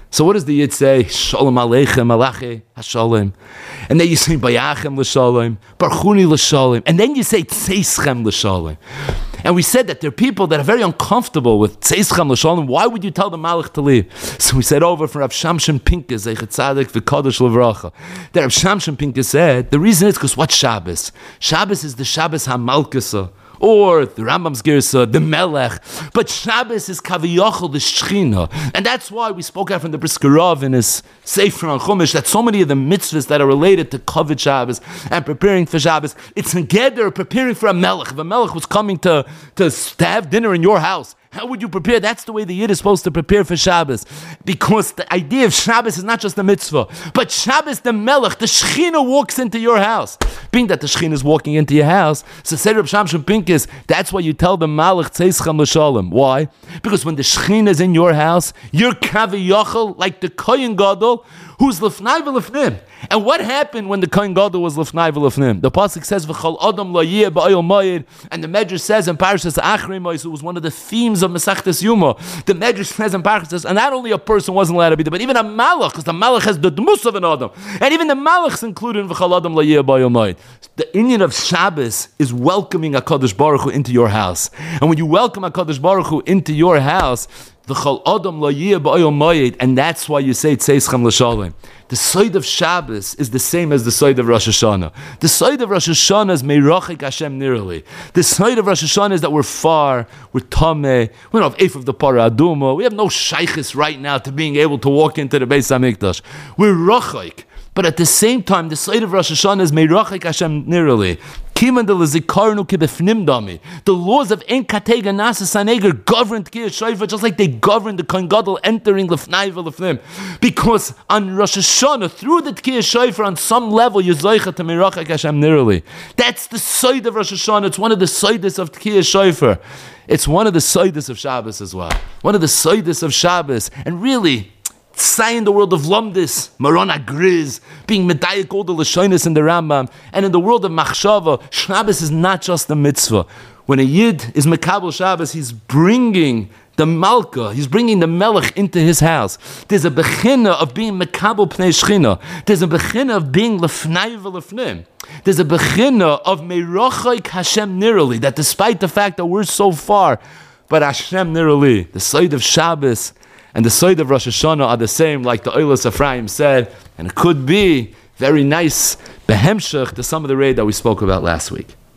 So what does the Yid say? Shalom Aleichem, Malachi Hashalom. And then you say Bayachem L'Shalom, Barchuni L'Shalom. And then you say Tzeischem L'Shalom. And we said that there are people that are very uncomfortable with Tzeischem L'Shalom. Why would you tell the Malach to leave? So we said over from Rav Shamshon Pincus, Zeichet Tzaddik V'Kadosh L'Vracha, that Rav Shamshon Pincus said, the reason is because what's Shabbos? Shabbos is the Shabbos HaMalkusa, or the Rambam's Girsa, the Melech. But Shabbos is Kaviyachol, the Shechina. And that's why we spoke out from the Brisker Rav in his Sefer on Chumash, that so many of the mitzvahs that are related to Kavod Shabbos and preparing for Shabbos, it's together preparing for a Melech. If a Melech was coming to, to, to have dinner in your house, how would you prepare? That's the way the Yid is supposed to prepare for Shabbos. Because the idea of Shabbos is not just a mitzvah, but Shabbos, the Melech, the Shechina walks into your house. Being that the Shechina is walking into your house, so said Reb Shamshon Pincus, that's why you tell the Malach Tzeischem L'Shalom. Why? Because when the Shechina is in your house, you're Kaviyachol, like the Kohen Gadol, who's Lefnai V'Lefnim. And what happened when the Kohen Gadol was Lefnai V'Lefnim? The pasuk says V'chol Adam Lo Yeh Ba'Oil Moed, and the Medrash says in Parashas Achrei Mos, it was one of the themes of Masechtas Yuma. The Medrash says in Parashas, and not only a person wasn't allowed to be there, but even a Malach, because the Malach has the Dmus of an Adam, and even the Malachs included in V'chol Adam Lo Yeh Ba'Oil Moed. The Inyan of Shabbos is welcoming HaKadosh Baruch Hu into your house, and when you welcome HaKadosh Baruch Hu into your house, V'chol Adam Lo Yeh Ba'Oil Moed, and that's why you say Tzeischem L'Shalom. The side of Shabbos is the same as the side of Rosh Hashanah. The side of Rosh Hashanah is Meirachik Hashem Nirali. The side of Rosh Hashanah is that we're far, we're Tameh, we don't have Eif of the Para Aduma, we have no Shaykhis right now to being able to walk into the Beis HaMikdash. We're Rachik. But at the same time, the side of Rosh Hashanah is Meirachik Hashem Nirali. The laws of En Katei Ganasa Saneger governed Tkiyas Shofar just like they governed the Kohen Gadol entering Lefnai V'Lefnim. Because on Rosh Hashanah, through the Tkiyas Shofar, on some level, you're Zoicha to Meirachik Hashem Nirali. That's the side of Rosh Hashanah. It's one of the sides of Tkiyas Shofar. It's one of the sides of Shabbos as well. One of the sides of Shabbos. And really, say in the world of Lomdis, Marona Griz, being Medayik all the Lashonis in the Rambam, and in the world of Machshava, Shabbos is not just a mitzvah. When a Yid is Mekabel Shabbos, he's bringing the Malka, he's bringing the Melech into his house. There's a bechina of being Mekabel Pnei Shechina. There's a bechina of being Lefnai V'Lefnim. There's a bechina of Meirachik Hashem Nirali, that despite the fact that we're so far, but Hashem Nirali, the side of Shabbos, and the side of Rosh Hashanah are the same, like the Oilas Ephraim said, and it could be very nice behemshech to some of the raid that we spoke about last week.